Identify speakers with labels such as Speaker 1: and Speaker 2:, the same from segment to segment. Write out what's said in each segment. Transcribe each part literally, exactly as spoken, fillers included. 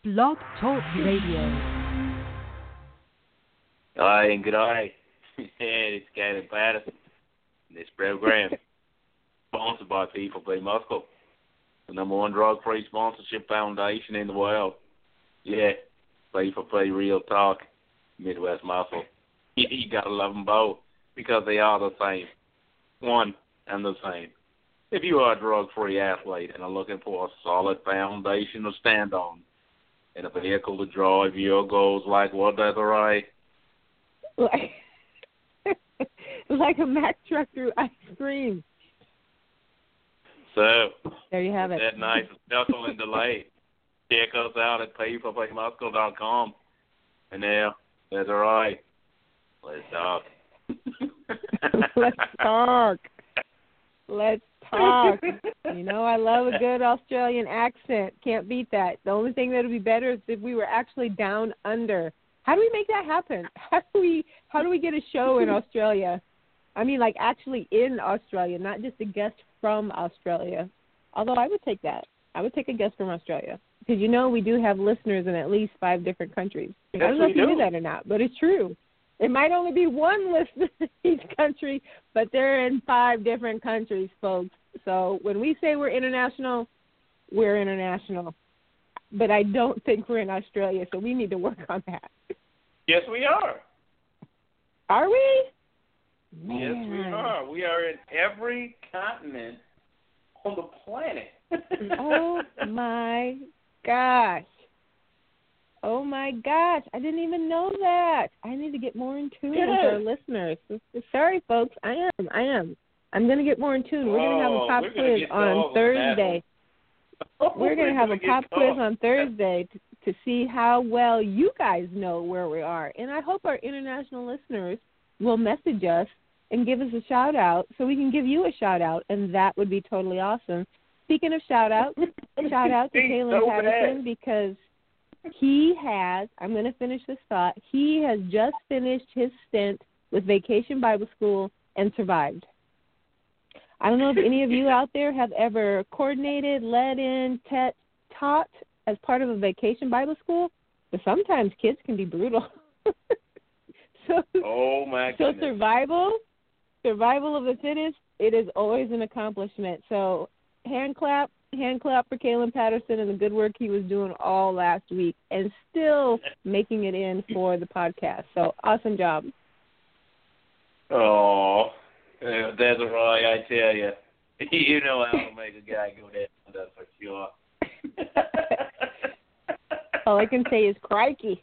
Speaker 1: Blog Talk Radio.
Speaker 2: Hi and good eye. It's Gavin Patterson. This program sponsored by P four P Muscle, the number one drug-free sponsorship foundation in the world. Yeah, P four P Real Talk, Midwest Muscle. You gotta love them both because they are the same, one and the same. If you are a drug-free athlete and are looking for a solid foundation to stand on and a vehicle to drive your goals like what, Desiree?
Speaker 3: Like, like a Mack truck through ice cream.
Speaker 2: So,
Speaker 3: there you have it.
Speaker 2: That nice knuckle and delay. Check us out at P four P muscle dot com. And now, Desiree, let's talk.
Speaker 3: Let's talk. Let's talk. You know, I love a good Australian accent. Can't beat that. The only thing that would be better is if we were actually down under. How do we make that happen? How do we how do we get a show in Australia? I mean, like actually in Australia, not just a guest from Australia. Although I would take that. I would take a guest from Australia. Because, you know, we do have listeners in at least five different countries.
Speaker 2: Yes,
Speaker 3: I don't know if you
Speaker 2: do.
Speaker 3: knew that or not, but it's true. It might only be one listener in each country, but they're in five different countries, folks. So when we say we're international, we're international. But I don't think we're in Australia, so we need to work on that.
Speaker 2: Yes, we are.
Speaker 3: Are we? Man.
Speaker 2: Yes, we are. We are in every continent on the planet.
Speaker 3: Oh, my gosh. Oh, my gosh. I didn't even know that. I need to get more in tune
Speaker 2: yes.
Speaker 3: with our listeners. Sorry, folks. I am. I am. I'm going to get more in tune. We're going to have a pop quiz on Thursday. We're going to have a pop quiz on Thursday to, to see how well you guys know where we are. And I hope our international listeners will message us and give us a shout-out so we can give you a shout-out, and that would be totally awesome. Speaking of shout-out, shout-out to Kaylin
Speaker 2: so
Speaker 3: Patterson
Speaker 2: bad.
Speaker 3: because he has, I'm going to finish this thought, he has just finished his stint with Vacation Bible School and survived. I don't know if any of you out there have ever coordinated, led in, te- taught as part of a Vacation Bible School, but sometimes kids can be brutal. so,
Speaker 2: oh, my
Speaker 3: so
Speaker 2: goodness.
Speaker 3: survival, survival of the fittest, it is always an accomplishment. So hand clap, hand clap for Kaylin Patterson and the good work he was doing all last week and still making it in for the podcast. So awesome job.
Speaker 2: Oh, uh, Desiree, I tell you, you know how to make a guy go down, that's for sure.
Speaker 3: All I can say is crikey.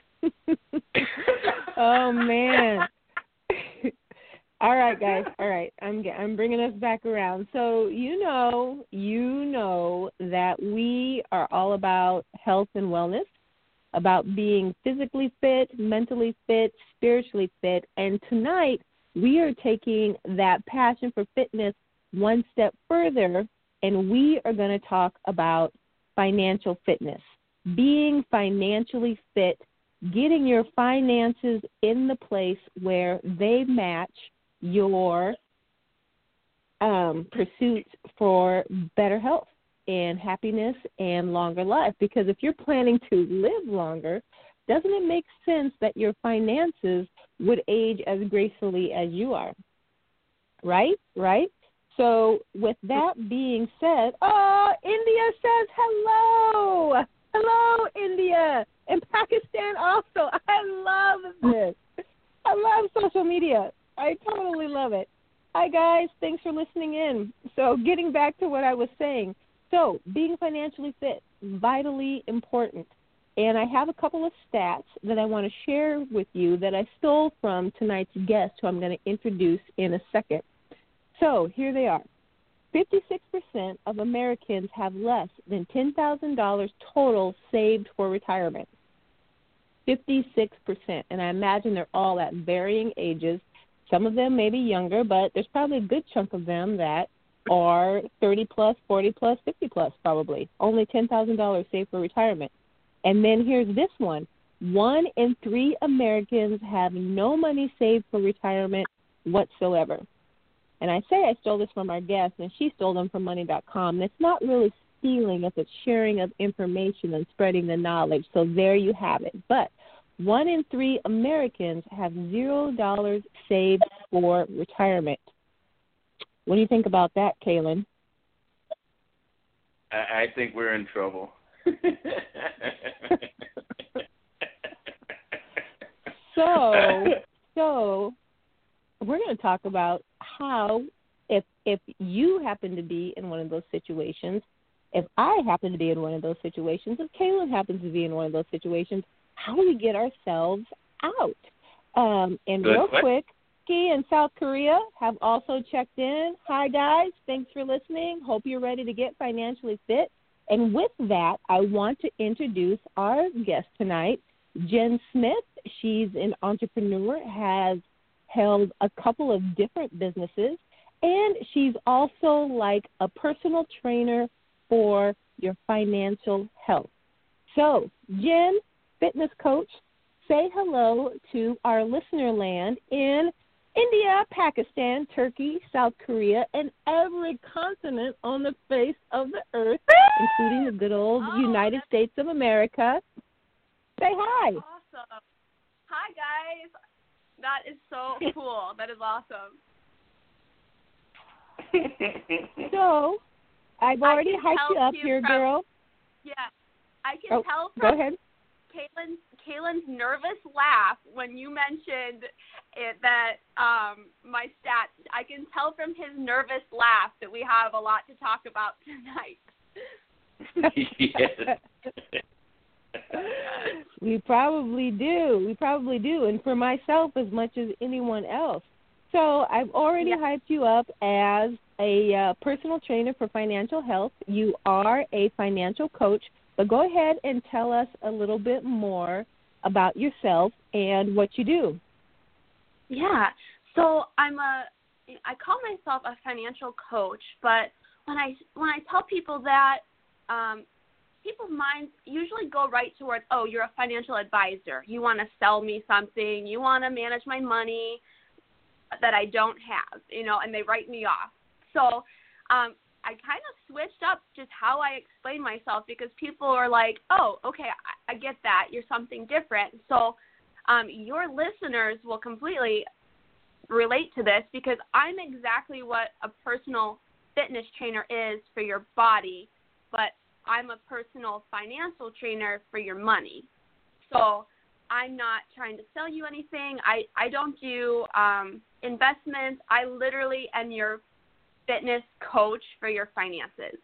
Speaker 3: Oh, man. All right, guys. All right. I'm I'm bringing us back around. So, you know, you know that we are all about health and wellness, about being physically fit, mentally fit, spiritually fit. And tonight we are taking that passion for fitness one step further, and we are going to talk about financial fitness, being financially fit, getting your finances in the place where they match your um, pursuits for better health and happiness and longer life. Because if you're planning to live longer, doesn't it make sense that your finances would age as gracefully as you are? Right? Right? So with that being said, oh, India says hello. Hello, India. And Pakistan also. I love this. I love social media. I totally love it. Hi, guys. Thanks for listening in. So getting back to what I was saying. So being financially fit, vitally important. And I have a couple of stats that I want to share with you that I stole from tonight's guest, who I'm going to introduce in a second. So here they are. fifty-six percent of Americans have less than ten thousand dollars total saved for retirement. fifty-six percent. And I imagine they're all at varying ages. Some of them may be younger, but there's probably a good chunk of them that are thirty plus, forty plus, fifty plus probably. Only ten thousand dollars saved for retirement. And then here's this one. One in three Americans have no money saved for retirement whatsoever. And I say I stole this from our guest, and she stole them from money dot com. And it's not really stealing if it's sharing of information and spreading the knowledge. So there you have it. But one in three Americans have zero dollars saved for retirement. What do you think about that, Kaylin?
Speaker 2: I, I think we're in trouble.
Speaker 3: so, so we're going to talk about how, if if you happen to be in one of those situations, if I happen to be in one of those situations, if Kaylin happens to be in one of those situations, how do we get ourselves out? Um, and
Speaker 2: Good
Speaker 3: real
Speaker 2: question.
Speaker 3: quick, Ski in South Korea have also checked in. Hi, guys. Thanks for listening. Hope you're ready to get financially fit. And with that, I want to introduce our guest tonight, Jen Smith. She's an entrepreneur, has held a couple of different businesses, and she's also like a personal trainer for your financial health. So, Jen, fitness coach, say hello to our listener land in India, Pakistan, Turkey, South Korea, and every continent on the face of the earth, including the good old
Speaker 4: oh,
Speaker 3: United States of America. Say hi.
Speaker 4: Awesome. Hi, guys. That is so cool. That is awesome.
Speaker 3: So, I've already hyped you up here,
Speaker 4: from,
Speaker 3: girl.
Speaker 4: Yeah. I can
Speaker 3: oh,
Speaker 4: tell
Speaker 3: go
Speaker 4: from
Speaker 3: ahead.
Speaker 4: Kaylin's, Kaylin's nervous laugh when you mentioned it, that um, my stats. I can tell from his nervous laugh that we have a lot to talk about tonight.
Speaker 2: Yes.
Speaker 3: We probably do. We probably do. And for myself as much as anyone else. So I've already
Speaker 4: Yeah.
Speaker 3: hyped you up as a uh, personal trainer for financial health. You are a financial coach. But go ahead and tell us a little bit more about yourself and what you do.
Speaker 4: Yeah. So I'm a I call myself a financial coach, but when I when I tell people that, um, people's minds usually go right towards, oh, you're a financial advisor. You want to sell me something. You want to manage my money that I don't have, you know, and they write me off. So um, I kind of switched up just how I explain myself because people are like, oh, okay, I, I get that. You're something different. So um, your listeners will completely relate to this because I'm exactly what a personal fitness trainer is for your body, but I'm a personal financial trainer for your money. So I'm not trying to sell you anything. I, I don't do um, investments. I literally am your fitness coach for your finances.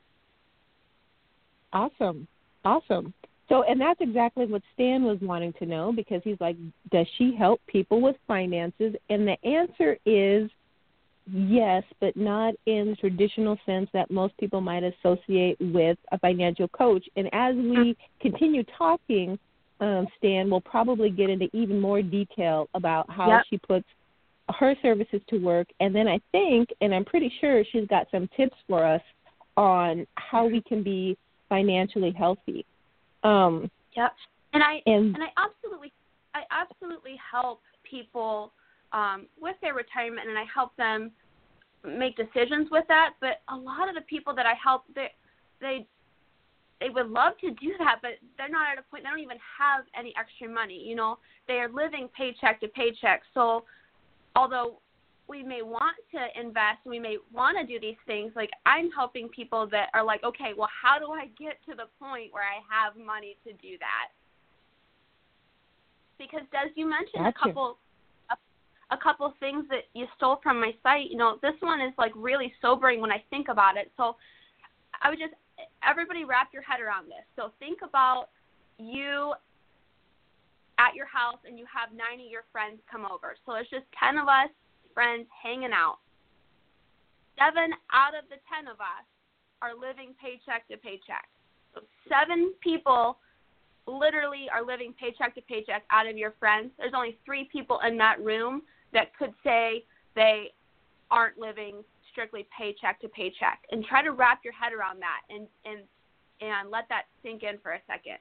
Speaker 3: Awesome. Awesome. So, and that's exactly what Stan was wanting to know because he's like, does she help people with finances? And the answer is yes, but not in the traditional sense that most people might associate with a financial coach. And as we continue talking, um, Stan, we'll probably get into even more detail about how
Speaker 4: yep.
Speaker 3: she puts her services to work. And then I think, and I'm pretty sure she's got some tips for us on how we can be financially healthy. Um,
Speaker 4: yep. And I
Speaker 3: and,
Speaker 4: and I absolutely I absolutely help people um, with their retirement, and I help them make decisions with that. But a lot of the people that I help, they they they would love to do that, but they're not at a point. They don't even have any extra money. You know, they are living paycheck to paycheck. So although we may want to invest, we may want to do these things, like I'm helping people that are like, okay, well, how do I get to the point where I have money to do that? Because Des, you mentioned
Speaker 3: gotcha.
Speaker 4: a couple a, a couple things that you stole from my site. You know, this one is like really sobering when I think about it. So I would just, everybody wrap your head around this. So think about you at your house and you have nine of your friends come over. So it's just ten of us friends hanging out. Seven out of the ten of us are living paycheck to paycheck. So seven people literally are living paycheck to paycheck out of your friends. There's only three people in that room that could say they aren't living strictly paycheck to paycheck. And try to wrap your head around that and and, and let that sink in for a second.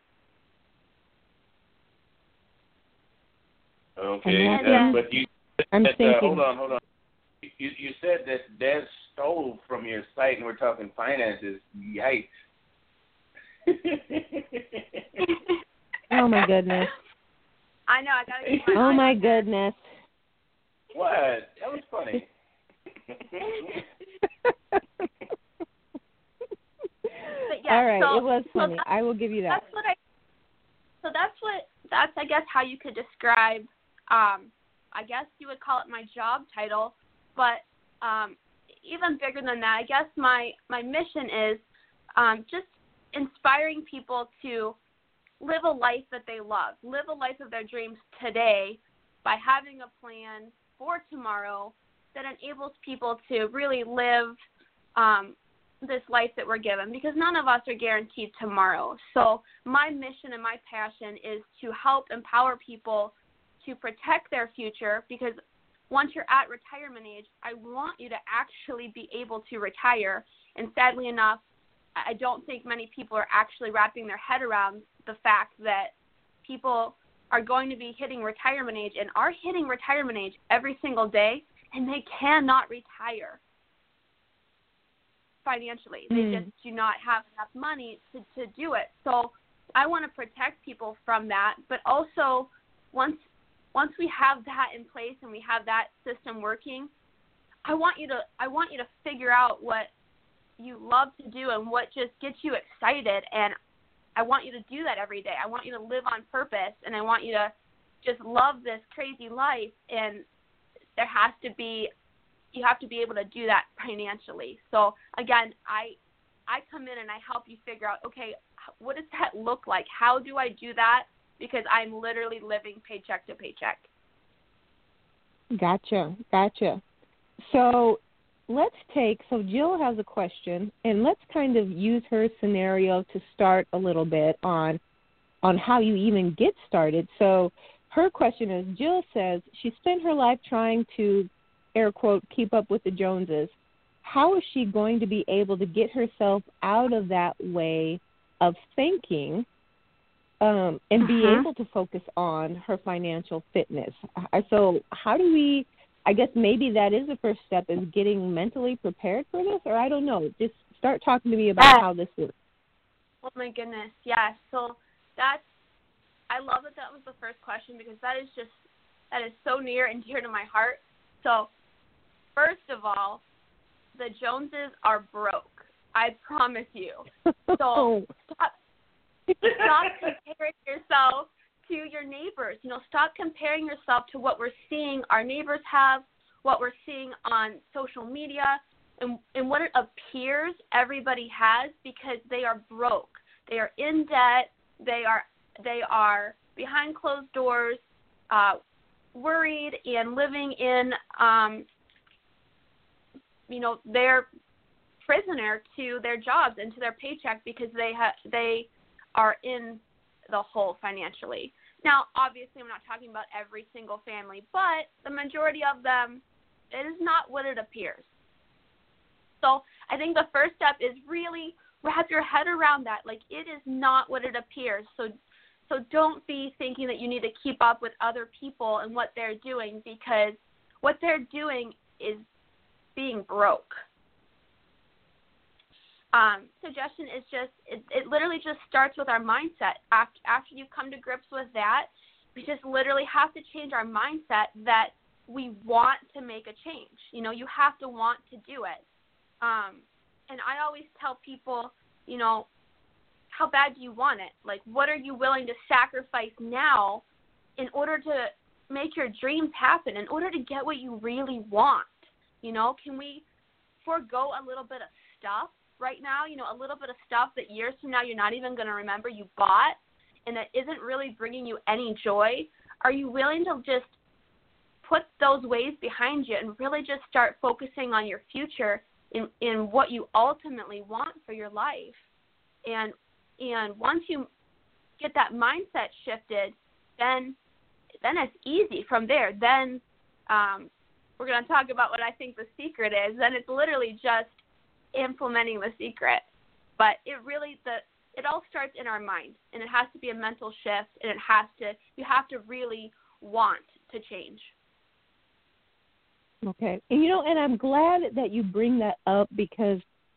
Speaker 2: Okay,
Speaker 3: And
Speaker 2: uh, but you
Speaker 3: I'm
Speaker 2: that,
Speaker 3: thinking.
Speaker 2: uh, hold on, hold on. You you said that Des stole from your site, and we're talking finances. Yikes!
Speaker 3: Oh my goodness.
Speaker 4: I know. I gotta keep my
Speaker 3: Oh
Speaker 4: eye
Speaker 3: my
Speaker 4: on that.
Speaker 3: goodness.
Speaker 2: What? That was funny.
Speaker 4: But yeah,
Speaker 3: All right,
Speaker 4: so,
Speaker 3: it was
Speaker 4: so
Speaker 3: funny.
Speaker 4: that's,
Speaker 3: I will give you that.
Speaker 4: that's what I. So that's what that's I guess how you could describe. Um, I guess you would call it my job title, but um, even bigger than that, I guess my my mission is um, just inspiring people to live a life that they love, live a life of their dreams today by having a plan for tomorrow that enables people to really live um, this life that we're given, because none of us are guaranteed tomorrow. So my mission and my passion is to help empower people to protect their future, because once you're at retirement age, I want you to actually be able to retire. And sadly enough, I don't think many people are actually wrapping their head around the fact that people are going to be hitting retirement age and are hitting retirement age every single day, and they cannot retire financially. They
Speaker 3: Mm.
Speaker 4: just do not have enough money to, to do it. So I want to protect people from that, but also once once we have that in place and we have that system working, I want you to I want you to figure out what you love to do and what just gets you excited, and I want you to do that every day. I want you to live on purpose, and I want you to just love this crazy life, and there has to be you have to be able to do that financially. So again, I I come in and I help you figure out, okay, what does that look like? How do I do that? Because I'm literally living paycheck to paycheck.
Speaker 3: Gotcha, gotcha. So let's take, so Jill has a question, and let's kind of use her scenario to start a little bit on on how you even get started. So her question is, Jill says she spent her life trying to, air quote, keep up with the Joneses. How is she going to be able to get herself out of that way of thinking um, and be
Speaker 4: Uh-huh.
Speaker 3: able to focus on her financial fitness? Uh, So how do we, I guess maybe that is the first step, is getting mentally prepared for this, or I don't know. Just start talking to me about
Speaker 4: Yes.
Speaker 3: how this works.
Speaker 4: Oh my goodness, yes. So that's, I love that that was the first question, because that is just, that is so near and dear to my heart. So first of all, the Joneses are broke. I promise you. So stop, stop comparing yourself to your neighbors. You know, stop comparing yourself to what we're seeing our neighbors have, what we're seeing on social media, and, and what it appears everybody has, because they are broke. They are in debt. They are they are behind closed doors, uh, worried and living in, um, you know, they're prisoner to their jobs and to their paycheck, because they ha- they are in the hole financially. Now, obviously, I'm not talking about every single family, but the majority of them, it is not what it appears. So I think the first step is really wrap your head around that. Like, it is not what it appears. So so don't be thinking that you need to keep up with other people and what they're doing, because what they're doing is being broke. Um, suggestion is just, it, it literally just starts with our mindset. After, after you come to grips with that, we just literally have to change our mindset that we want to make a change. You know, you have to want to do it. Um, and I always tell people, you know, how bad do you want it? Like, what are you willing to sacrifice now in order to make your dreams happen, in order to get what you really want? You know, can we forego a little bit of stuff right now, you know, a little bit of stuff that years from now you're not even going to remember you bought and that isn't really bringing you any joy? Are you willing to just put those ways behind you and really just start focusing on your future in, in what you ultimately want for your life? And and once you get that mindset shifted, then then it's easy from there. Then um, we're going to talk about what I think the secret is. Then it's literally just implementing the secret. But it really, the it all starts in our mind, and it has to be a mental shift, and it has to, you have to really want to change.
Speaker 3: Okay. And, you know, and I'm glad that you bring that up, because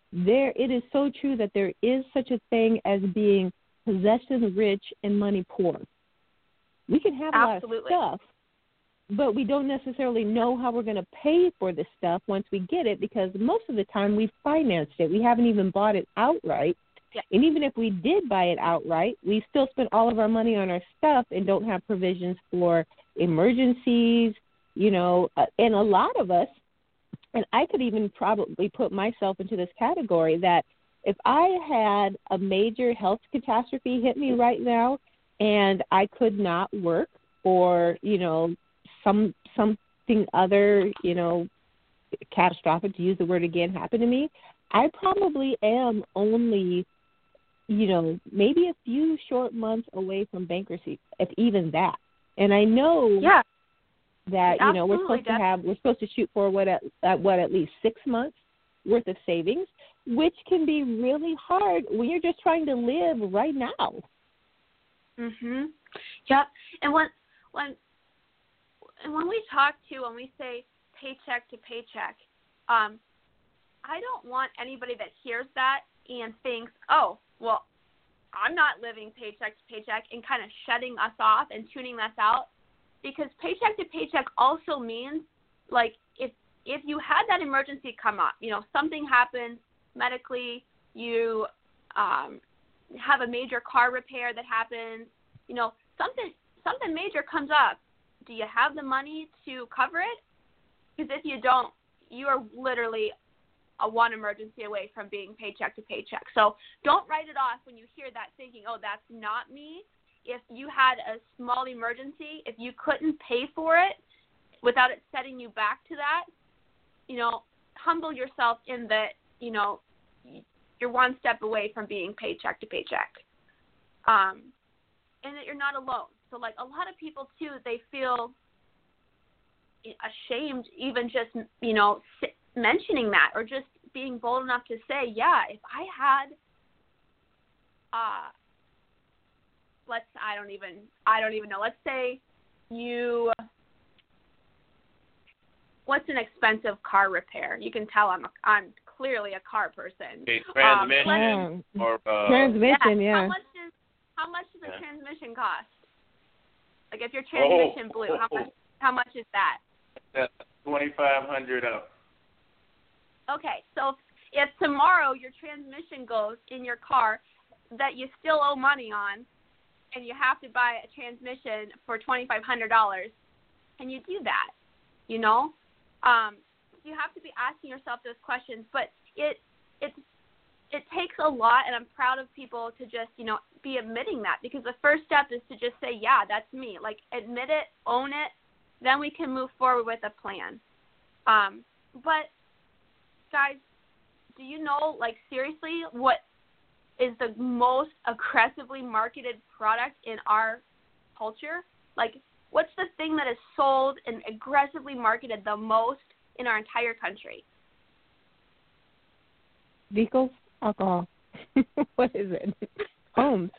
Speaker 3: there it is so true that there is such a thing as being possession rich and money poor. We can have a
Speaker 4: Absolutely.
Speaker 3: lot of stuff, but we don't necessarily know how we're going to pay for the stuff once we get it, because most of the time we've financed it. We haven't even bought it outright.
Speaker 4: Yeah.
Speaker 3: And even if we did buy it outright, we still spent all of our money on our stuff and don't have provisions for emergencies, you know, uh, and a lot of us, and I could even probably put myself into this category, that if I had a major health catastrophe hit me right now and I could not work, or, you know, some something other, you know, catastrophic, to use the word again, happened to me, I probably am only, you know, maybe a few short months away from bankruptcy, if even that. And I know
Speaker 4: yeah.
Speaker 3: that, you know, we're
Speaker 4: Absolutely,
Speaker 3: supposed to have, we're supposed to shoot for what at, at what at least six months worth of savings, which can be really hard when you're just trying to live right now.
Speaker 4: Mhm. Yep. And when when and when we talk to, when we say paycheck to paycheck, um, I don't want anybody that hears that and thinks, oh, well, I'm not living paycheck to paycheck, and kind of shutting us off and tuning us out, because paycheck to paycheck also means, like, if if you had that emergency come up, you know, something happens medically, you um, have a major car repair that happens, you know, something something major comes up. Do you have the money to cover it? Because if you don't, you are literally a one emergency away from being paycheck to paycheck. So don't write it off when you hear that thinking, oh, that's not me. If you had a small emergency, if you couldn't pay for it without it setting you back to that, you know, humble yourself in that, you know, you're one step away from being paycheck to paycheck. Um, and that you're not alone. So, like, a lot of people, too, they feel ashamed even just, you know, mentioning that, or just being bold enough to say, yeah, if I had, uh, let's, I don't even, I don't even know, let's say you, what's an expensive car repair? You can tell I'm, a, I'm clearly a car person.
Speaker 2: Okay, transmission,
Speaker 3: um,
Speaker 2: or, uh,
Speaker 3: transmission, yeah.
Speaker 4: How much does, how much does a yeah. transmission cost? Like, if your transmission
Speaker 2: oh.
Speaker 4: blew, how much, how much is that?
Speaker 2: That's twenty-five hundred dollars up.
Speaker 4: Okay, so if, if tomorrow your transmission goes in your car that you still owe money on, and you have to buy a transmission for twenty-five hundred dollars, and you do that, you know? Um, you have to be asking yourself those questions, but it it it takes a lot, and I'm proud of people to just, you know, be admitting that, because the first step is to just say, yeah, that's me. Like, admit it, own it, then we can move forward with a plan. Um, but, guys, do you know, like, seriously, what is the most aggressively marketed product in our culture? Like, what's the thing that is sold and aggressively marketed the most in our entire country?
Speaker 3: Vehicles, alcohol. What is it? Homes.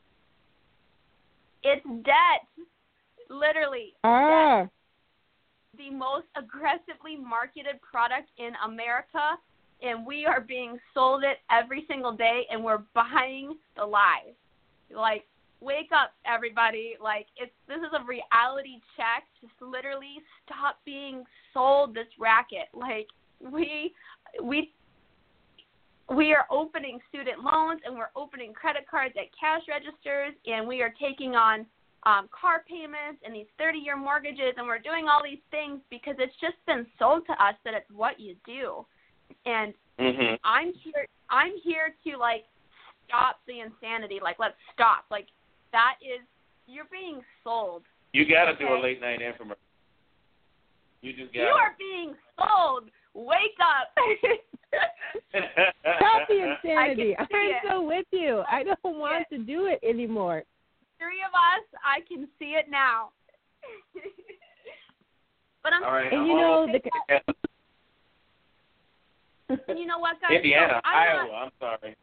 Speaker 4: It's debt. Literally.
Speaker 3: Ah.
Speaker 4: Debt. The most aggressively marketed product in America, and we are being sold it every single day, and we're buying the lies. Like, wake up, everybody. Like, it's this is a reality check. Just literally stop being sold this racket. Like, we we we are opening student loans, and we're opening credit cards at cash registers, and we are taking on um, car payments and these thirty-year mortgages, and we're doing all these things because it's just been sold to us that it's what you do. And
Speaker 2: mm-hmm.
Speaker 4: I'm here. I'm here to, like, stop the insanity. Like, let's stop. Like, that is, you're being sold.
Speaker 2: You got to
Speaker 4: okay?
Speaker 2: do a late night infomercial. You just got.
Speaker 4: You are being sold. Wake up.
Speaker 3: Stop the insanity. I'm
Speaker 4: it.
Speaker 3: so with you. I don't want to do it anymore.
Speaker 4: Three of us, I can see it now. But I'm.
Speaker 2: All right,
Speaker 3: and
Speaker 2: I'm
Speaker 3: you know
Speaker 2: the.
Speaker 4: And you know what, guys?
Speaker 2: Indiana,
Speaker 4: so
Speaker 2: Iowa.
Speaker 4: Not,
Speaker 2: I'm sorry.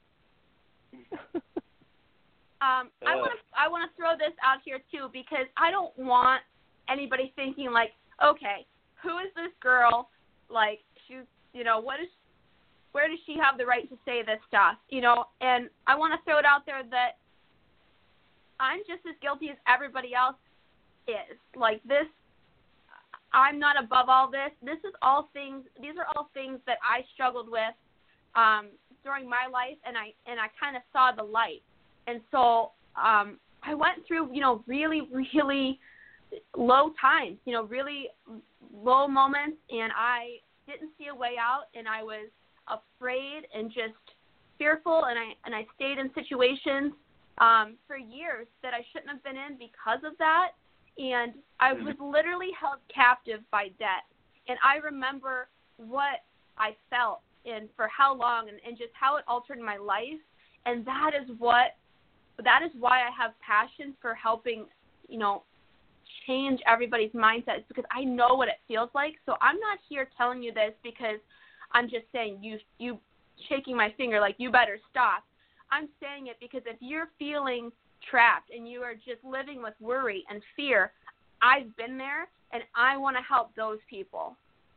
Speaker 4: um, I want to. I want to throw this out here too, because I don't want anybody thinking like, okay, who is this girl? Like, she's, you know, what is where does she have the right to say this stuff? You know, and I want to throw it out there that I'm just as guilty as everybody else is. Like this, I'm not above all this. This is all things, these are all things that I struggled with um, during my life, and I and I kind of saw the light. And so um, I went through, you know, really, really low times, you know, really low moments, and I didn't see a way out, and I was afraid and just fearful, and I and I stayed in situations um, for years that I shouldn't have been in because of that, and I was literally held captive by debt. And I remember what I felt and for how long, and, and just how it altered my life, and that is what that is why I have passion for helping, you know, change everybody's mindsets, because I know what it feels like. So I'm not here telling you this because I'm just saying you you shaking my finger like you better stop. I'm saying it because if you're feeling trapped and you are just living with worry and fear, I've been there, and I want to help those people.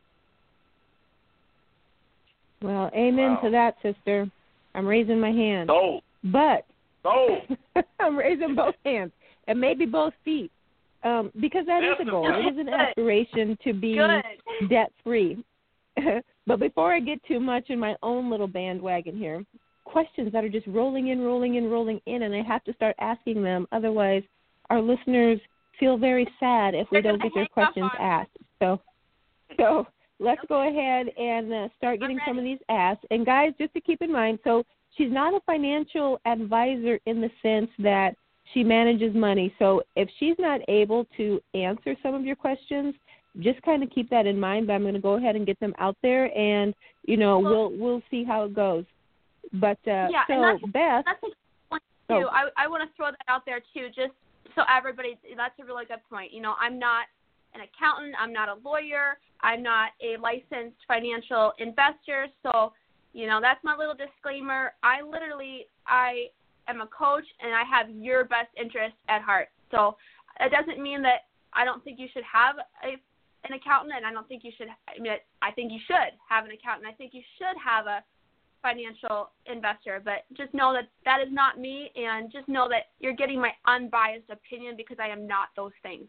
Speaker 3: Well, amen
Speaker 2: Wow.
Speaker 3: to that, sister. I'm raising my hand.
Speaker 2: So,
Speaker 3: But
Speaker 2: so.
Speaker 3: I'm raising both hands and maybe both feet, um, because that is a goal. It is an aspiration to be
Speaker 4: Good.
Speaker 3: debt-free. But before I get too much in my own little bandwagon here, questions that are just rolling in, rolling in, rolling in, and I have to start asking them. Otherwise, our listeners feel very sad if we
Speaker 4: They're
Speaker 3: don't
Speaker 4: gonna
Speaker 3: get their
Speaker 4: hang up
Speaker 3: questions
Speaker 4: on
Speaker 3: asked. So, so let's go ahead and uh, start getting some of these asked. And guys, just to keep in mind, so she's not a financial advisor in the sense that she manages money. So if she's not able to answer some of your questions, just kind of keep that in mind. But I'm going to go ahead and get them out there, and you know
Speaker 4: well,
Speaker 3: we'll we'll see how it goes. But uh,
Speaker 4: yeah,
Speaker 3: so
Speaker 4: and that's,
Speaker 3: Beth,
Speaker 4: that's a good point too.
Speaker 3: oh.
Speaker 4: I I want to throw that out there too, just so everybody. That's a really good point. You know, I'm not an accountant. I'm not a lawyer. I'm not a licensed financial investor. So, you know, that's my little disclaimer. I literally I am a coach, and I have your best interest at heart. So it doesn't mean that I don't think you should have a an accountant, and I don't think you should. I mean, I think you should have an accountant. I think you should have a financial investor, but just know that that is not me, and just know that you're getting my unbiased opinion because I am not those things.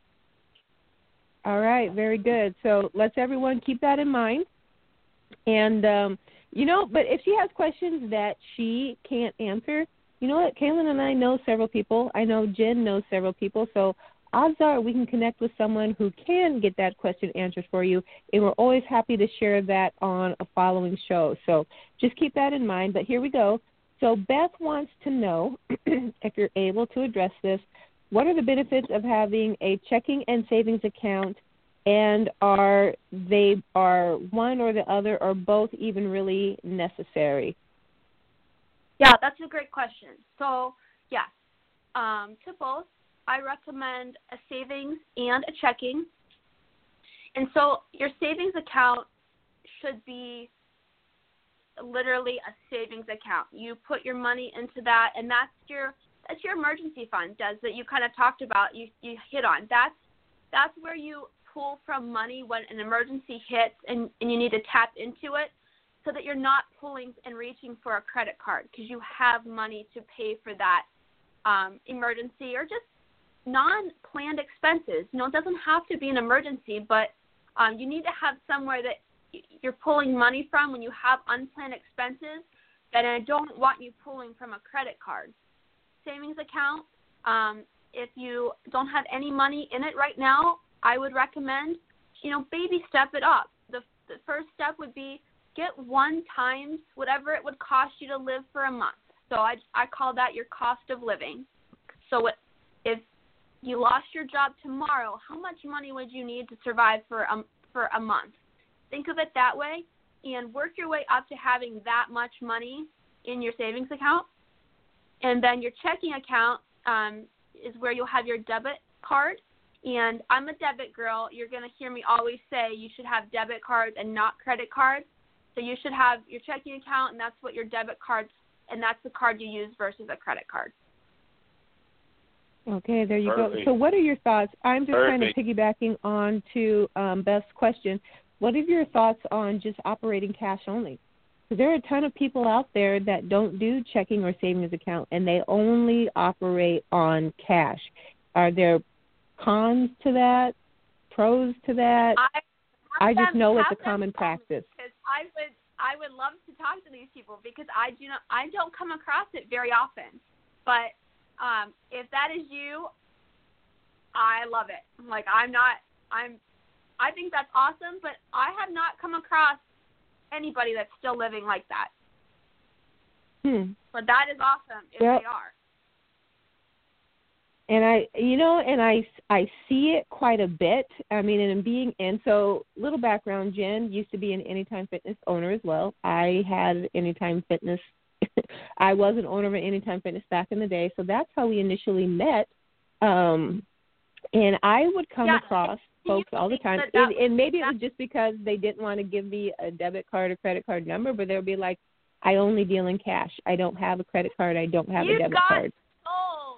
Speaker 3: All right, very good. So let's everyone keep that in mind. And, um, you know, but if she has questions that she can't answer, you know what, Kaylin and I know several people. I know Jen knows several people, so odds are we can connect with someone who can get that question answered for you, and we're always happy to share that on a following show. So just keep that in mind. But here we go. So Beth wants to know, if you're able to address this, what are the benefits of having a checking and savings account, and are they are one or the other or both even really necessary?
Speaker 4: Yeah, that's a great question. So, yes, um, to both. I recommend a savings and a checking. And so your savings account should be literally a savings account. You put your money into that, and that's your that's your emergency fund, Des, that you kind of talked about, you, you hit on. That's that's where you pull from money when an emergency hits and, and you need to tap into it, so that you're not pulling and reaching for a credit card because you have money to pay for that um, emergency or just non-planned expenses. You know, it doesn't have to be an emergency, but um, you need to have somewhere that you're pulling money from when you have unplanned expenses, that I don't want you pulling from a credit card. Savings account, um, if you don't have any money in it right now, I would recommend, you know, baby step it up. The, the first step would be get one times whatever it would cost you to live for a month. So I, I call that your cost of living. So it, if you lost your job tomorrow, how much money would you need to survive for a, for a month? Think of it that way, and work your way up to having that much money in your savings account. And then your checking account um, is where you'll have your debit card. And I'm a debit girl. You're going to hear me always say you should have debit cards and not credit cards. So you should have your checking account, and that's what your debit card, and that's the card you use versus a credit card.
Speaker 3: Okay, there you
Speaker 2: Perfect.
Speaker 3: go. So what are your thoughts? I'm just
Speaker 2: Perfect.
Speaker 3: kind of piggybacking on to um, Beth's question. What are your thoughts on just operating cash only? There are a ton of people out there that don't do checking or savings account, and they only operate on cash. Are there cons to that, pros to that?
Speaker 4: I,
Speaker 3: I just
Speaker 4: them,
Speaker 3: know it's a
Speaker 4: them
Speaker 3: common practice.
Speaker 4: Because I would, I would love to talk to these people because I do not, I don't come across it very often. But um, if that is you, I love it. Like I'm not, I'm, I think that's awesome. But I have not come across anybody that's still living like that.
Speaker 3: Hmm.
Speaker 4: But that is awesome if
Speaker 3: yep.
Speaker 4: they are.
Speaker 3: And I, you know, and I, I see it quite a bit. I mean, and being, and so little background, Jen used to be an Anytime Fitness owner as well. I had Anytime Fitness. I was an owner of an Anytime Fitness back in the day. So that's how we initially met. Um, and I would come
Speaker 4: yeah,
Speaker 3: across folks all the time.
Speaker 4: That that,
Speaker 3: and, and maybe it was just because they didn't want to give me a debit card or credit card number, but they would be like, I only deal in cash. I don't have a credit card. I don't have
Speaker 4: you
Speaker 3: a debit
Speaker 4: got
Speaker 3: card.
Speaker 4: Sold.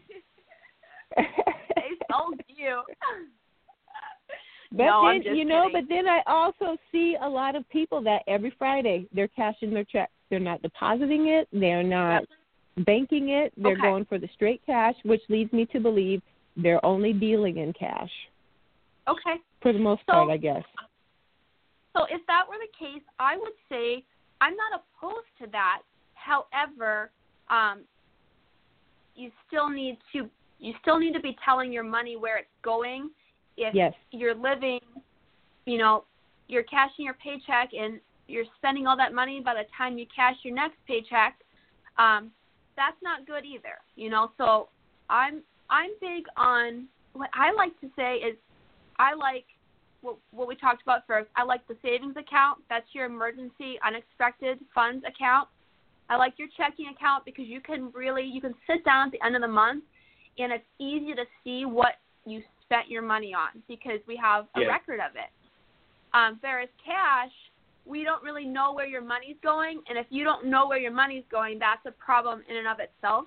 Speaker 4: They sold you.
Speaker 3: But
Speaker 4: no,
Speaker 3: then,
Speaker 4: I'm just
Speaker 3: you know,
Speaker 4: kidding.
Speaker 3: but then I also see a lot of people that every Friday they're cashing their checks. They're not depositing it. They're not banking it. They're
Speaker 4: okay.
Speaker 3: going for the straight cash, which leads me to believe they're only dealing in cash.
Speaker 4: Okay.
Speaker 3: For the most
Speaker 4: so,
Speaker 3: part, I guess.
Speaker 4: So if that were the case, I would say I'm not opposed to that. However, um, you still need to you still need to be telling your money where it's going. If
Speaker 3: yes.
Speaker 4: you're living, you know, you're cashing your paycheck and you're spending all that money by the time you cash your next paycheck, um, that's not good either. You know, so I'm I'm big on what I like to say is I like what, what we talked about first. I like the savings account. That's your emergency unexpected funds account. I like your checking account because you can really you can sit down at the end of the month and it's easy to see what you spent your money on because we have a
Speaker 2: yeah.
Speaker 4: record of it. Um, whereas cash, we don't really know where your money's going, and if you don't know where your money's going, that's a problem in and of itself.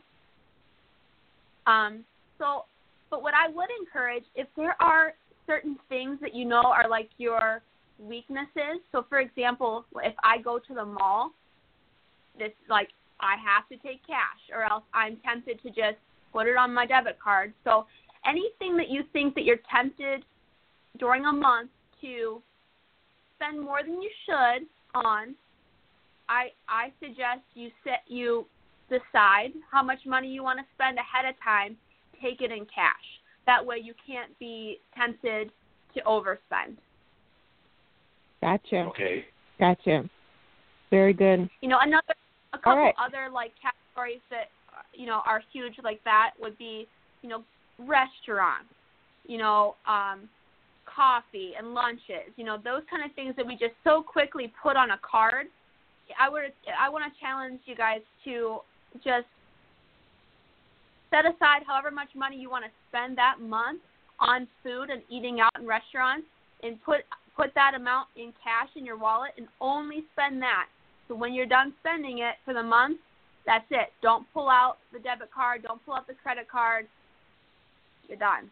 Speaker 4: Um, so, but what I would encourage, if there are certain things that you know are like your weaknesses, so for example, if I go to the mall, this like I have to take cash or else I'm tempted to just put it on my debit card. So anything that you think that you're tempted during a month to spend more than you should on, I I suggest you set you decide how much money you want to spend ahead of time, take it in cash. That way you can't be tempted to overspend.
Speaker 3: Gotcha.
Speaker 2: Okay.
Speaker 3: Gotcha. Very good.
Speaker 4: You know, another a couple
Speaker 3: right.
Speaker 4: other like categories that you know are huge like that would be, you know, restaurants, you know, um, coffee and lunches, you know, those kind of things that we just so quickly put on a card. I would I want to challenge you guys to just set aside however much money you want to spend that month on food and eating out in restaurants and put put that amount in cash in your wallet and only spend that. So when you're done spending it for the month, that's it. Don't pull out the debit card. Don't pull out the credit card. You're done.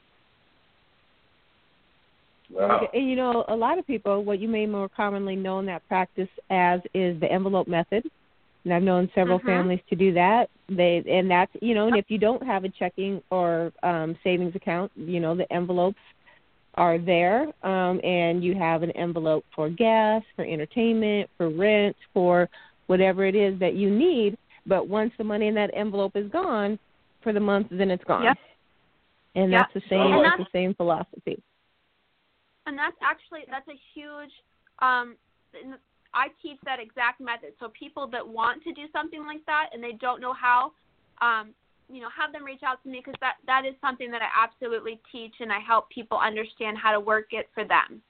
Speaker 2: Wow.
Speaker 3: And, you know, a lot of people, what you may more commonly know in that practice as is the envelope method. And I've known several
Speaker 4: mm-hmm.
Speaker 3: families to do that. They and that's, you know, and if you don't have a checking or um, savings account, you know, the envelopes are there, um, and you have an envelope for gas, for entertainment, for rent, for whatever it is that you need. But once the money in that envelope is gone for the month, then it's gone.
Speaker 4: Yep.
Speaker 3: And
Speaker 4: yep.
Speaker 3: that's the same.
Speaker 2: And
Speaker 3: that's,
Speaker 4: that's
Speaker 3: the same philosophy.
Speaker 4: And that's actually that's a huge. Um, I teach that exact method. So people that want to do something like that and they don't know how, um, you know, have them reach out to me because that, that is something that I absolutely teach and I help people understand how to work it for them.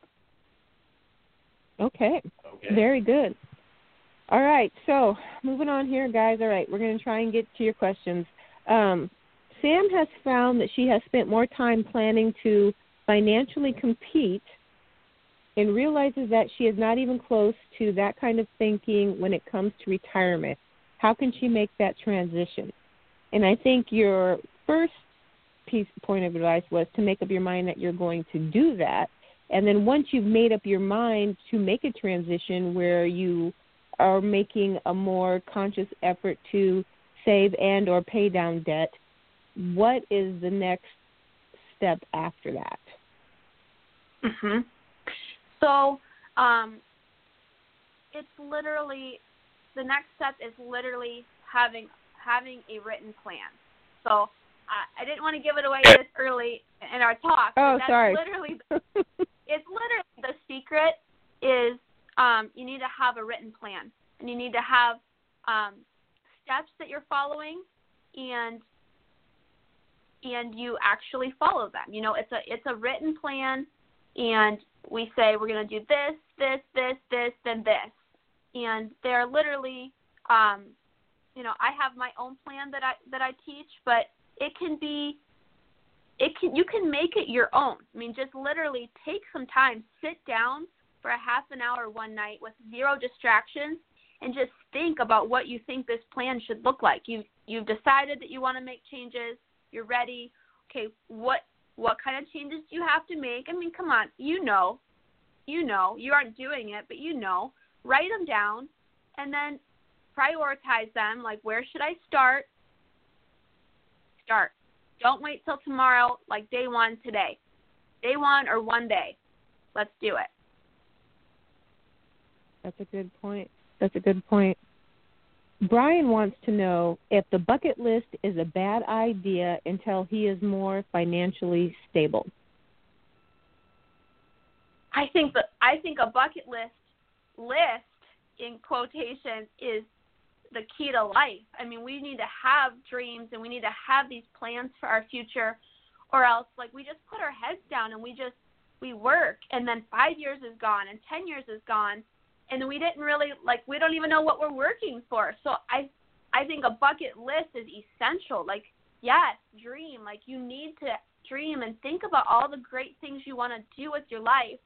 Speaker 3: Okay.
Speaker 2: Okay.
Speaker 3: Very good. All right. So moving on here, guys. All right. We're going to try and get to your questions. Um, Sam has found that she has spent more time planning to financially compete and realizes that she is not even close to that kind of thinking when it comes to retirement. How can she make that transition? And I think your first piece point of advice was to make up your mind that you're going to do that. And then once you've made up your mind to make a transition where you are making a more conscious effort to save and or pay down debt, what is the next step after that?
Speaker 4: Mhm. So, um, it's literally the next step is literally having having a written plan. So, I, I didn't want to give it away this early in our talk.
Speaker 3: Oh,
Speaker 4: that's
Speaker 3: sorry.
Speaker 4: Literally, it's literally the secret is um, you need to have a written plan, and you need to have um, steps that you're following, and and you actually follow them. You know, it's a it's a written plan, and we say we're going to do this, this, this, this, then this, and they're literally, um, you know, I have my own plan that I that I teach, but it can be, it can you can make it your own. I mean, just literally take some time, sit down for a half an hour one night with zero distractions, and just think about what you think this plan should look like. You you've decided that you want to make changes. You're ready. Okay, what what kind of changes do you have to make? I mean, come on, you know, you know, you aren't doing it, but you know. Write them down, and then prioritize them. Like, where should I start? Start. Don't wait till tomorrow, like day one today. Day one or one day. Let's do it.
Speaker 3: That's a good point. That's a good point. Brian wants to know if the bucket list is a bad idea until he is more financially stable.
Speaker 4: I think that I think a bucket list list in quotation is the key to life. I mean, we need to have dreams and we need to have these plans for our future, or else like we just put our heads down and we just we work, and then five years is gone and ten years is gone, and we didn't really like we don't even know what we're working for. So I I think a bucket list is essential. Like, yes, dream. Like, you need to dream and think about all the great things you want to do with your life.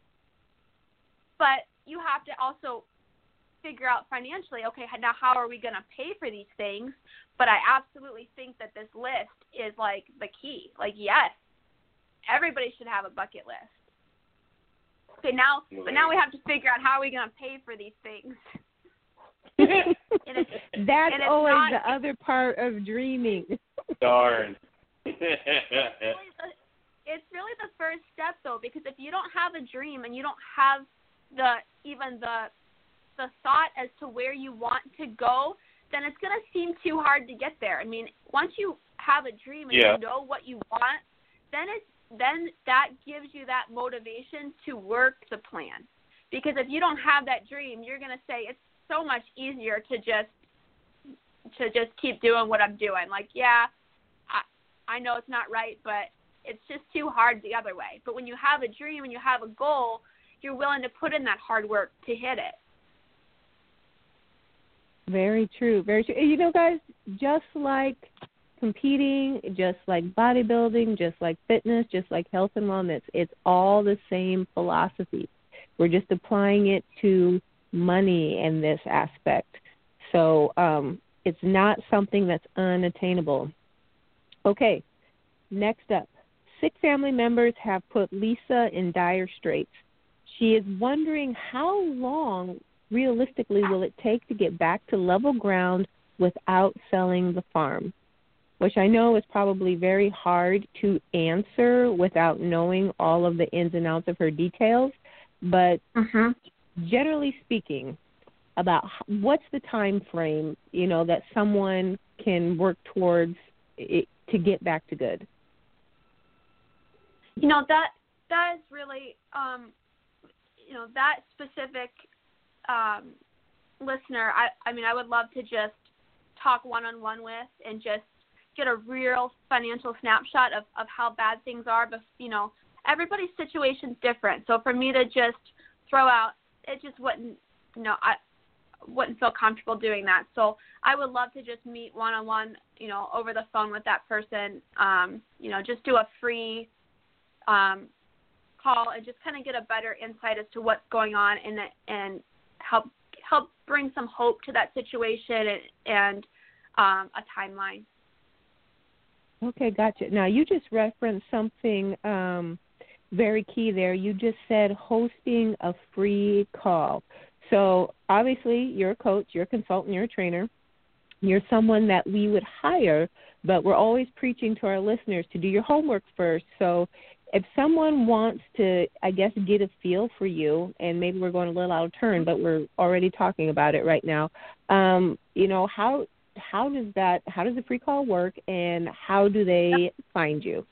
Speaker 4: But you have to also figure out financially, okay, now how are we going to pay for these things? But I absolutely think that this list is, like, the key. Like, yes, everybody should have a bucket list. Okay, now, but now we have to figure out how are we going to pay for these things. and it's,
Speaker 3: That's
Speaker 4: and it's
Speaker 3: always
Speaker 4: not,
Speaker 3: the other part of dreaming.
Speaker 2: Darn.
Speaker 4: it's really the, it's really the first step, though, because if you don't have a dream and you don't have the even the the thought as to where you want to go, then it's going to seem too hard to get there. I mean, once you have a dream and
Speaker 2: yeah.
Speaker 4: you know what you want, then it's then that gives you that motivation to work the plan. Because if you don't have that dream, you're going to say it's so much easier to just to just keep doing what I'm doing. Like, yeah, I I know it's not right, but it's just too hard the other way. But when you have a dream and you have a goal, you're willing to put in that hard work to hit it.
Speaker 3: Very true. Very true. You know, guys, just like competing, just like bodybuilding, just like fitness, just like health and wellness, it's all the same philosophy. We're just applying it to money in this aspect. So um, it's not something that's unattainable. Okay, next up. Sick family members have put Lisa in dire straits. She is wondering how long, realistically, will it take to get back to level ground without selling the farm, which I know is probably very hard to answer without knowing all of the ins and outs of her details. But
Speaker 4: mm-hmm.
Speaker 3: generally speaking, about what's the time frame, you know, that someone can work towards it to get back to good?
Speaker 4: You know, that that is really, um, you know, that specific um, listener, I, I mean, I would love to just talk one-on-one with and just get a real financial snapshot of, of how bad things are. But, you know, everybody's situation's different. So for me to just throw out, it just wouldn't, you know, I wouldn't feel comfortable doing that. So I would love to just meet one-on-one, you know, over the phone with that person, um, you know, just do a free um, call and just kind of get a better insight as to what's going on and and help help bring some hope to that situation and, and um, a timeline.
Speaker 3: Okay, gotcha. Now, you just referenced something um, very key there. You just said hosting a free call. So obviously you're a coach, you're a consultant, you're a trainer. You're someone that we would hire, but we're always preaching to our listeners to do your homework first. So if someone wants to, I guess, get a feel for you, and maybe we're going a little out of turn, but we're already talking about it right now, um, you know, how how does that, how does the free call work, and how do they find you?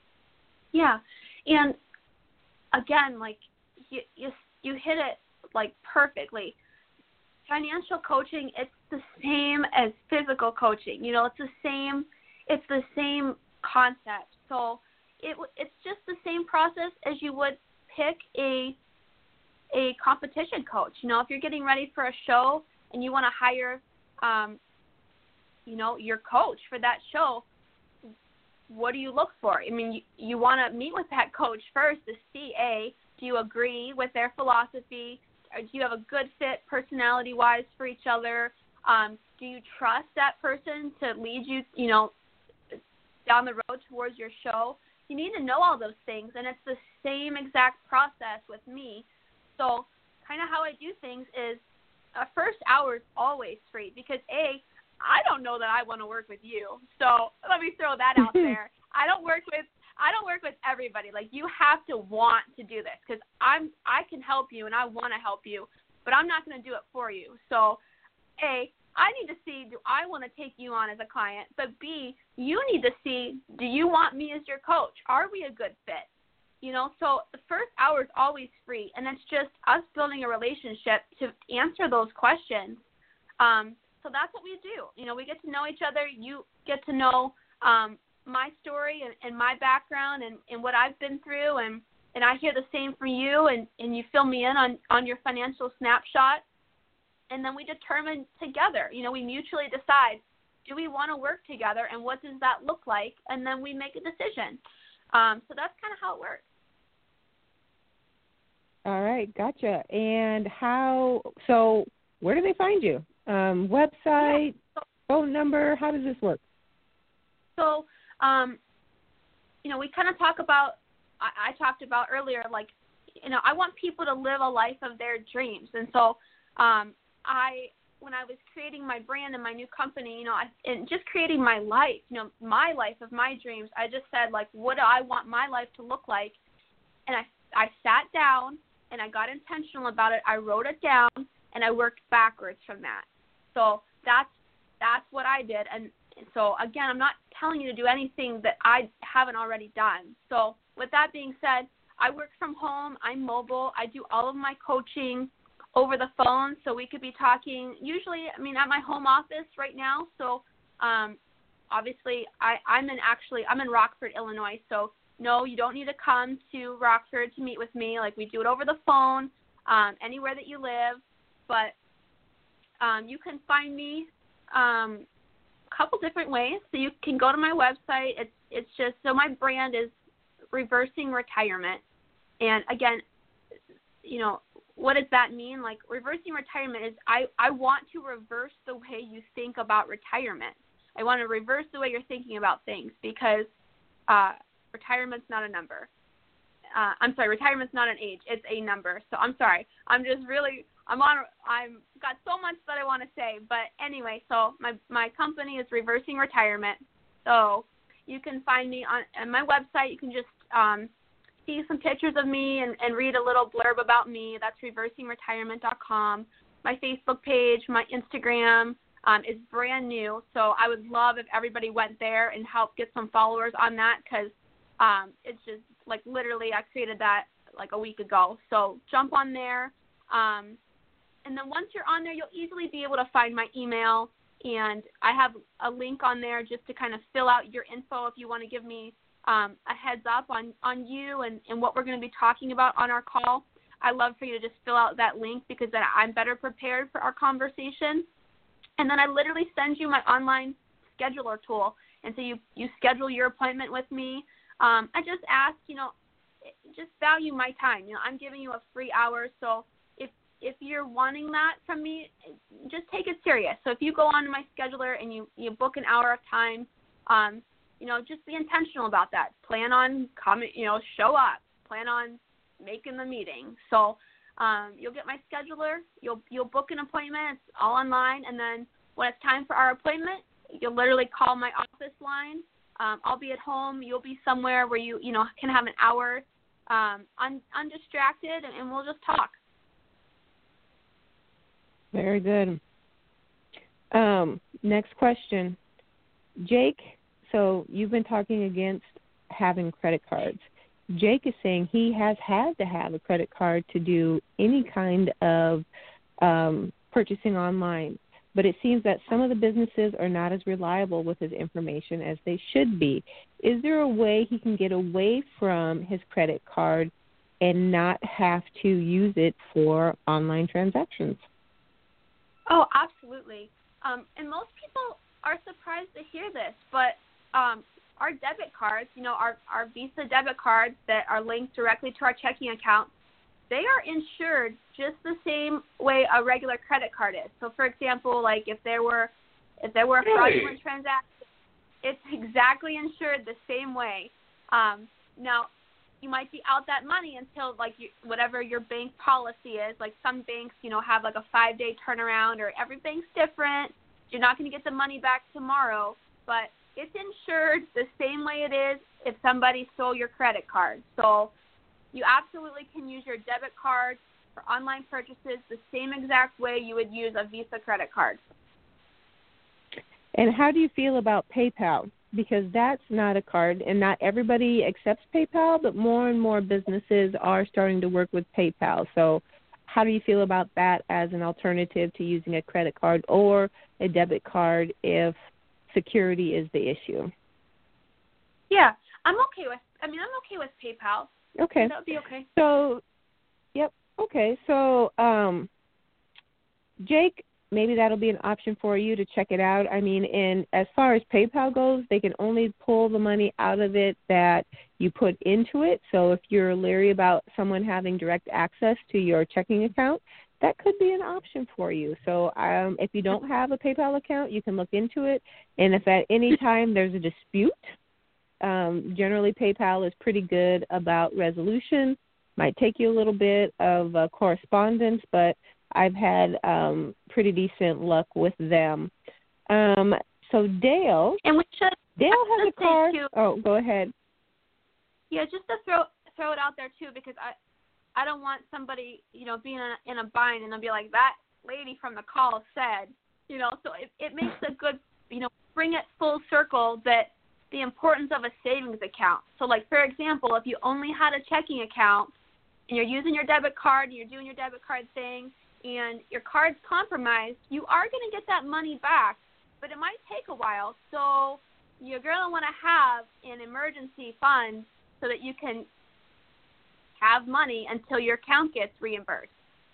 Speaker 4: Yeah, and again, like you, you, you hit it like perfectly. Financial coaching, it's the same as physical coaching. You know, it's the same. It's the same concept. So it it's just the same process as you would pick a a competition coach. You know, if you're getting ready for a show and you want to hire, um, you know, your coach for that show, what do you look for? I mean, you, you want to meet with that coach first to see, A, do you agree with their philosophy? Or do you have a good fit personality-wise for each other? Um, do you trust that person to lead you, you know, down the road towards your show? You need to know all those things, and it's the same exact process with me. So kind of how I do things is a first hour is always free because, A, I don't know that I want to work with you. So let me throw that out there. I don't work with I don't work with everybody. Like, you have to want to do this because I'm I can help you and I want to help you, but I'm not going to do it for you. So, A, I need to see, do I want to take you on as a client? But B, you need to see, do you want me as your coach? Are we a good fit? You know, so the first hour is always free, and it's just us building a relationship to answer those questions. Um, so that's what we do. You know, we get to know each other. You get to know um, my story and, and my background and, and what I've been through, and, and I hear the same from you, and, and you fill me in on, on your financial snapshot, and then we determine together, you know, we mutually decide, do we want to work together, and what does that look like, and then we make a decision. Um, so that's kind of how it works.
Speaker 3: All right, gotcha. And how, so where do they find you? Um, website,
Speaker 4: yeah.
Speaker 3: phone number, how does this work?
Speaker 4: So, um, you know, we kind of talk about, I, I talked about earlier, like, you know, I want people to live a life of their dreams. And so um, I, when I was creating my brand and my new company, you know, I, and just creating my life, you know, my life of my dreams, I just said, like, what do I want my life to look like? And I, I sat down and I got intentional about it. I wrote it down and I worked backwards from that. So that's, that's what I did. And so, again, I'm not telling you to do anything that I haven't already done. So with that being said, I work from home. I'm mobile. I do all of my coaching over the phone. So we could be talking usually, I mean, at my home office right now. So um, obviously I, I'm in actually, I'm in Rockford, Illinois. So no, you don't need to come to Rockford to meet with me. Like, we do it over the phone, um, anywhere that you live. But um, you can find me um, a couple different ways. So you can go to my website. It's it's just, so my brand is Reversing Retirement. And again, you know, what does that mean? Like, reversing retirement is I, I want to reverse the way you think about retirement. I want to reverse the way you're thinking about things because uh, retirement's not a number. Uh, I'm sorry, retirement's not an age. It's a number. So I'm sorry. I'm just really, I'm on, I'm got so much that I want to say. But anyway, so my, my company is Reversing Retirement. So you can find me on, on my website. You can just um, see some pictures of me and, and read a little blurb about me. That's reversing retirement dot com. My Facebook page, my Instagram um, is brand new. So I would love if everybody went there and helped get some followers on that because um, it's just like literally I created that like a week ago. So jump on there. Um, and then once you're on there, you'll easily be able to find my email. And I have a link on there just to kind of fill out your info if you want to give me um, a heads up on, on you and, and what we're going to be talking about on our call. I'd love for you to just fill out that link because then I'm better prepared for our conversation. And then I literally send you my online scheduler tool. And so you, you schedule your appointment with me. Um, I just ask, you know, just value my time. You know, I'm giving you a free hour, so if if you're wanting that from me, just take it serious. So if you go on to my scheduler and you, you book an hour of time, um, you know, just be intentional about that. Plan on coming, you know, show up. Plan on making the meeting. So Um, you'll get my scheduler. You'll you'll book an appointment. It's all online, and then when it's time for our appointment, you'll literally call my office line. Um, I'll be at home. You'll be somewhere where you you know can have an hour, um, un, undistracted, and, and we'll just talk.
Speaker 3: Very good. Um, next question, Jake. So you've been talking against having credit cards. Jake is saying he has had to have a credit card to do any kind of um, purchasing online, but it seems that some of the businesses are not as reliable with his information as they should be. Is there a way he can get away from his credit card and not have to use it for online transactions?
Speaker 4: Oh, absolutely. Um, and most people are surprised to hear this, but um, our debit cards, you know, our, our Visa debit cards that are linked directly to our checking account, they are insured just the same way a regular credit card is. So, for example, like if there were if there were a fraudulent transaction, it's exactly insured the same way. Um, now, you might be out that money until like you, whatever your bank policy is. Like some banks, you know, have like a five-day turnaround, or every bank's different. You're not going to get the money back tomorrow, but it's insured the same way it is if somebody stole your credit card. So you absolutely can use your debit card for online purchases the same exact way you would use a Visa credit card.
Speaker 3: And how do you feel about PayPal? Because that's not a card, and not everybody accepts PayPal, but more and more businesses are starting to work with PayPal. So how do you feel about that as an alternative to using a credit card or a debit card if security is the issue?
Speaker 4: Yeah, I'm okay with, I mean, I'm okay with PayPal.
Speaker 3: Okay.
Speaker 4: That would be okay.
Speaker 3: So, yep, okay. So, um, Jake, maybe that'll be an option for you to check it out. I mean, and as far as PayPal goes, they can only pull the money out of it that you put into it. So if you're leery about someone having direct access to your checking account, that could be an option for you. So um, if you don't have a PayPal account, you can look into it. And if at any time there's a dispute, um, generally PayPal is pretty good about resolution. Might take you a little bit of uh, correspondence, but I've had um, pretty decent luck with them. Um, so Dale,
Speaker 4: and we should
Speaker 3: Dale has a car.
Speaker 4: Too,
Speaker 3: oh, go ahead.
Speaker 4: Yeah, just to throw throw it out there too, because I I don't want somebody, you know, being in a, in a bind and they'll be like, that lady from the call said, you know. So it, it makes a good, you know, bring it full circle that the importance of a savings account. So like for example, if you only had a checking account and you're using your debit card and you're doing your debit card thing, and your card's compromised, you are going to get that money back, but it might take a while. So you're going to want to have an emergency fund so that you can have money until your account gets reimbursed.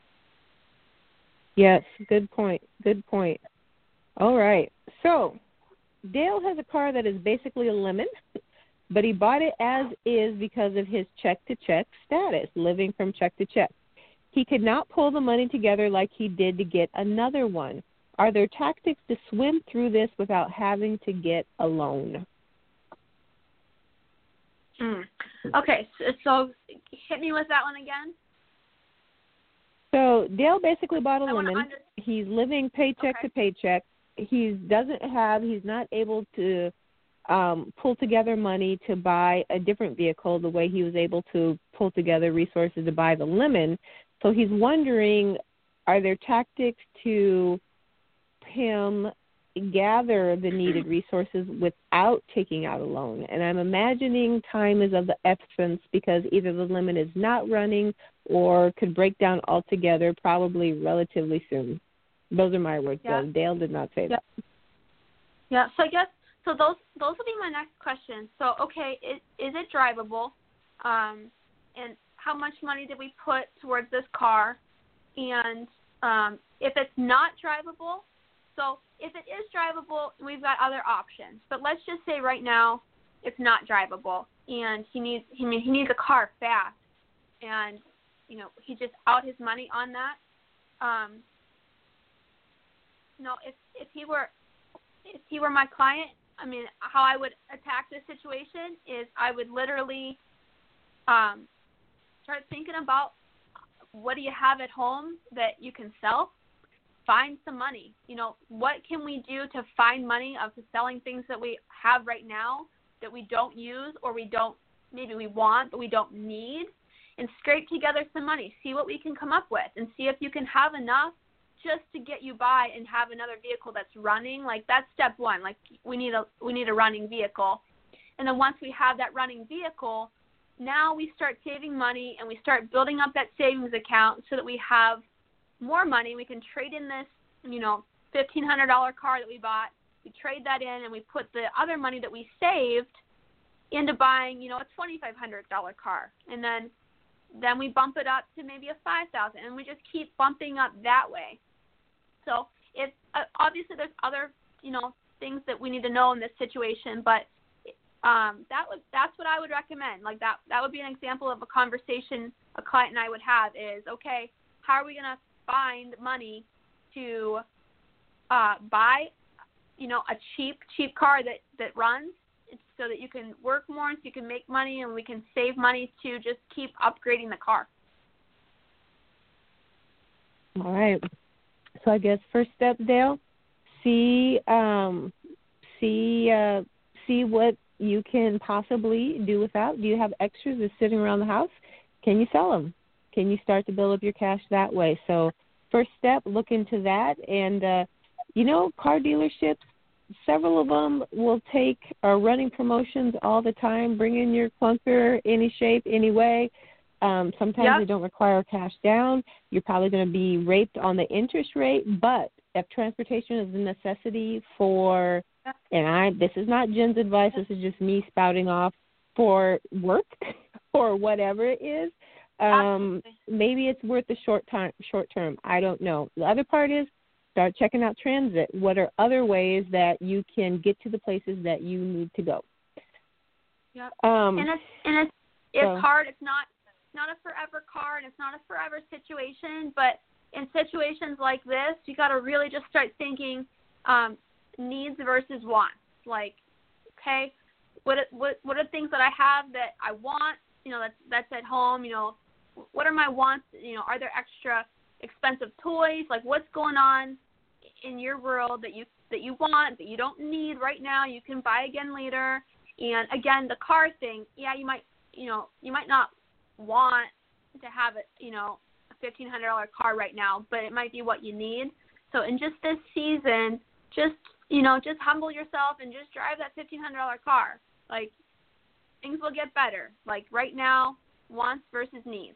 Speaker 3: Yes, good point. Good point. All right. So Dale has a car that is basically a lemon, but he bought it as is because of his check-to-check status, living from check to check. He could not pull the money together like he did to get another one. Are there tactics to swim through this without having to get a loan?
Speaker 4: Mm. Okay, so, so hit me with that one again.
Speaker 3: So Dale basically bought a
Speaker 4: I
Speaker 3: lemon.
Speaker 4: Under-
Speaker 3: he's living paycheck
Speaker 4: okay.
Speaker 3: to paycheck. He doesn't have, he's not able to um, pull together money to buy a different vehicle the way he was able to pull together resources to buy the lemon. So he's wondering, are there tactics to him gather the needed resources without taking out a loan? And I'm imagining time is of the essence because either the lemon is not running or could break down altogether probably relatively soon. Those are my words,
Speaker 4: yeah.
Speaker 3: though. Dale did not say
Speaker 4: yeah.
Speaker 3: that.
Speaker 4: Yeah, so I guess, so those those will be my next questions. So, okay, is, is it drivable? Um, and how much money did we put towards this car? And um, if it's not drivable, so if it is drivable, we've got other options. But let's just say right now it's not drivable, and he needs he he needs a car fast, and you know he just out his money on that. Um, no, if if he were if he were my client, I mean, how I would attack this situation is I would literally um, start thinking about what do you have at home that you can sell? Find some money. You know, what can we do to find money of selling things that we have right now that we don't use or we don't, maybe we want, but we don't need, and scrape together some money. See what we can come up with and see if you can have enough just to get you by and have another vehicle that's running. Like, that's step one. Like, we need a we need a running vehicle. And then once we have that running vehicle, now we start saving money and we start building up that savings account so that we have more money. We can trade in this, you know, fifteen hundred dollars car that we bought. We trade that in and we put the other money that we saved into buying, you know, a twenty-five hundred dollars car. And then then we bump it up to maybe a five thousand dollars, and we just keep bumping up that way. So if uh, obviously there's other, you know, things that we need to know in this situation, but um, that would that's what I would recommend. Like that that would be an example of a conversation a client and I would have is, okay, how are we going to find money to uh, buy, you know, a cheap cheap car that, that runs, so that you can work more, so you can make money, and we can save money to just keep upgrading the car.
Speaker 3: All right. So I guess first step, Dale, see um, see uh, see what you can possibly do without. Do you have extras that's sitting around the house? Can you sell them? Can you start to build up your cash that way? So first step, look into that. And, uh, you know, car dealerships, several of them will take are running promotions all the time. Bring in your clunker, any shape, any way. Um, sometimes
Speaker 4: yep.
Speaker 3: they don't require cash down. You're probably going to be raped on the interest rate. But if transportation is a necessity for, and I this is not Jen's advice, this is just me spouting off, for work or whatever it is, um, maybe it's worth the short time, short term. I don't know. The other part is, start checking out transit. What are other ways that you can get to the places that you need to go?
Speaker 4: Yep.
Speaker 3: Um,
Speaker 4: and it's and it's it's
Speaker 3: so.
Speaker 4: hard. It's not not a forever car, and it's not a forever situation. But in situations like this, you got to really just start thinking um, needs versus wants. Like, okay, what what what are things that I have that I want? You know, that's that's at home. You know, what are my wants? You know, are there extra expensive toys? Like, what's going on in your world that you that you want, that you don't need right now, you can buy again later. And again, the car thing, yeah, you might you know you might not want to have it, you know, a fifteen hundred dollars car right now, but it might be what you need. So in just this season, just you know just humble yourself and just drive that fifteen hundred dollars car. Like, things will get better. Like, right now, wants versus needs.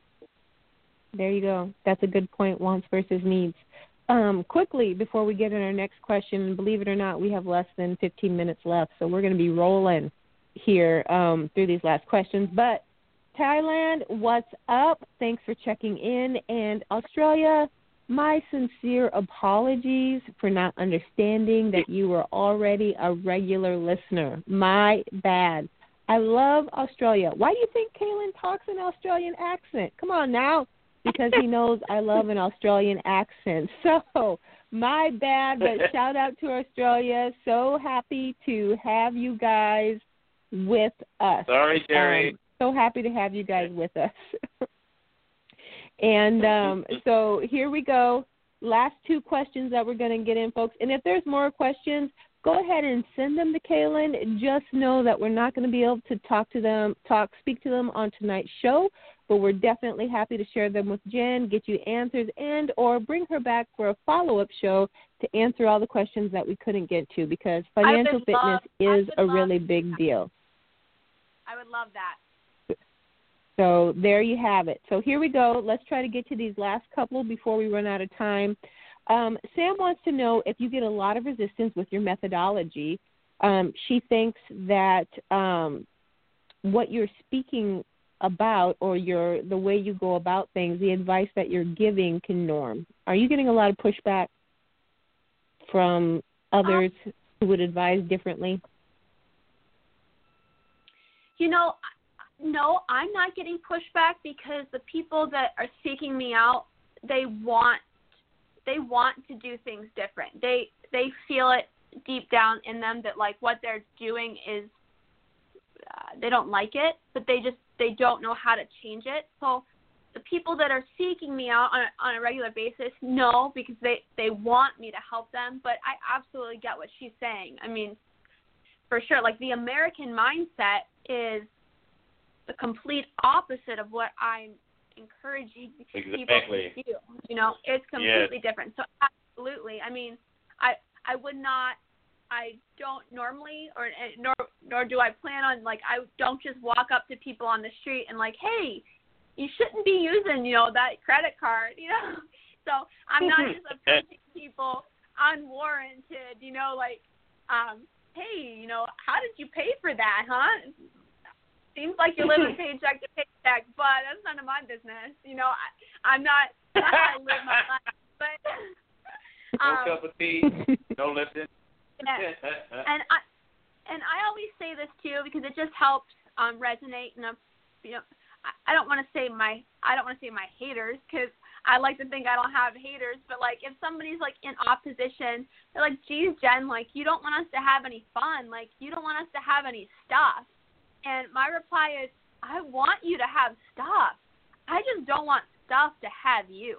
Speaker 3: There you go. That's a good point, wants versus needs. Um, quickly, before we get in our next question, believe it or not, we have less than fifteen minutes left, so we're going to be rolling here um, through these last questions. But Thailand, what's up? Thanks for checking in. And Australia, my sincere apologies for not understanding that you were already a regular listener. My bad. I love Australia. Why do you think Kaylin talks an Australian accent? Come on now. Because he knows I love an Australian accent. So, my bad, but shout out to Australia. So happy to have you guys with us.
Speaker 2: Sorry, Terry.
Speaker 3: Um, so happy to have you guys with us. And um, so here we go. Last two questions that we're going to get in, folks. And if there's more questions, go ahead and send them to Kaylin. Just know that we're not going to be able to talk to them, talk, speak to them on tonight's show, but we're definitely happy to share them with Jen, get you answers, and or bring her back for a follow-up show to answer all the questions that we couldn't get to, because financial fitness
Speaker 4: love,
Speaker 3: is a
Speaker 4: love,
Speaker 3: really big deal.
Speaker 4: I would love that.
Speaker 3: So there you have it. So here we go. Let's try to get to these last couple before we run out of time. Um, Sam wants to know if you get a lot of resistance with your methodology. Um, she thinks that um, what you're speaking about, or your the way you go about things, the advice that you're giving can norm. Are you getting a lot of pushback from others um, who would advise differently?
Speaker 4: You know, no, I'm not getting pushback, because the people that are seeking me out, they want they want to do things different. They they feel it deep down in them that, like, what they're doing is uh, they don't like it, but they just they don't know how to change it. So the people that are seeking me out on a, on a regular basis know because they, they want me to help them. But I absolutely get what she's saying. I mean, for sure, like the American mindset is the complete opposite of what I'm encouraging
Speaker 2: Exactly.
Speaker 4: people to do. You know, it's completely
Speaker 2: yes.
Speaker 4: different. So absolutely. I mean, I I would not, I don't normally, or nor nor do I plan on, like, I don't just walk up to people on the street and like, hey, you shouldn't be using, you know, that credit card, you know. So I'm not just approaching people unwarranted, you know, like, um, hey, you know, how did you pay for that, huh? Seems like you're living paycheck to paycheck, but that's none of my business. You know, I, I'm not, that's how I live my life. But um,
Speaker 2: no cup of tea, no lifting.
Speaker 4: Yeah. And I and I always say this too because it just helps um, resonate. And you know, I, I don't want to say my I don't want to say my haters because I like to think I don't have haters. But like if somebody's like in opposition, they're like, geez, Jen, like you don't want us to have any fun. Like you don't want us to have any stuff. And my reply is, I want you to have stuff. I just don't want stuff to have you.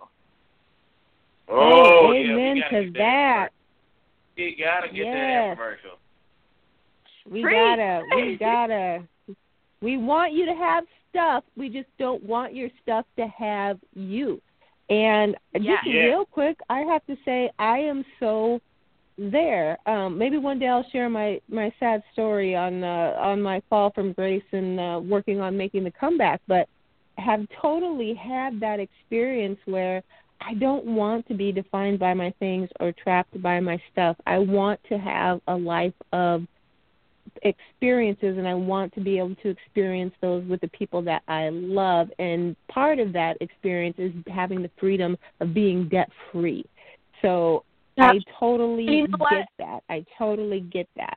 Speaker 2: Oh,
Speaker 3: amen
Speaker 2: yeah,
Speaker 3: to that.
Speaker 2: You gotta get
Speaker 3: yes.
Speaker 2: that commercial.
Speaker 3: We
Speaker 4: Free.
Speaker 3: gotta, we gotta. We want you to have stuff. We just don't want your stuff to have you. And
Speaker 4: Yeah.
Speaker 3: just
Speaker 2: Yeah.
Speaker 3: real quick, I have to say I am so there. Um, maybe one day I'll share my, my sad story on uh, on my fall from grace and uh, working on making the comeback. But have totally had that experience where I don't want to be defined by my things or trapped by my stuff. I want to have a life of experiences, and I want to be able to experience those with the people that I love. And part of that experience is having the freedom of being debt-free. So yeah. I totally you know get that. I totally get that.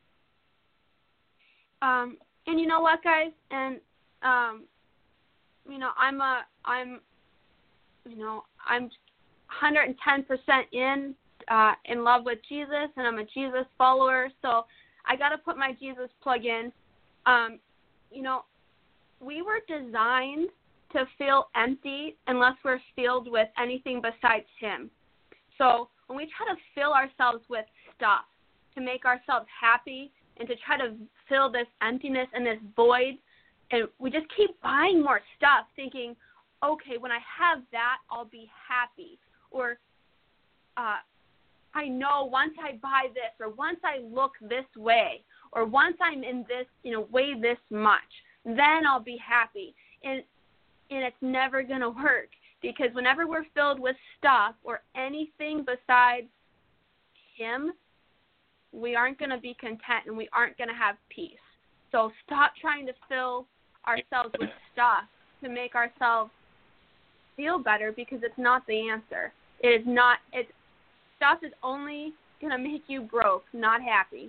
Speaker 4: Um, and you know what, guys? And um, you know, I'm a, I'm, you know, I'm one hundred ten percent in, uh, in love with Jesus, and I'm a Jesus follower. So I got to put my Jesus plug in. Um, you know, we were designed to feel empty unless we're filled with anything besides Him. So when we try to fill ourselves with stuff to make ourselves happy and to try to fill this emptiness and this void, and we just keep buying more stuff thinking, okay, when I have that, I'll be happy. Or uh, I know once I buy this, or once I look this way, or once I'm in this, you know, weigh this much, then I'll be happy. And and it's never going to work, because whenever we're filled with stuff or anything besides Him, we aren't going to be content and we aren't going to have peace. So stop trying to fill ourselves with stuff to make ourselves feel better, because it's not the answer. It is not. It's stuff is only going to make you broke, not happy.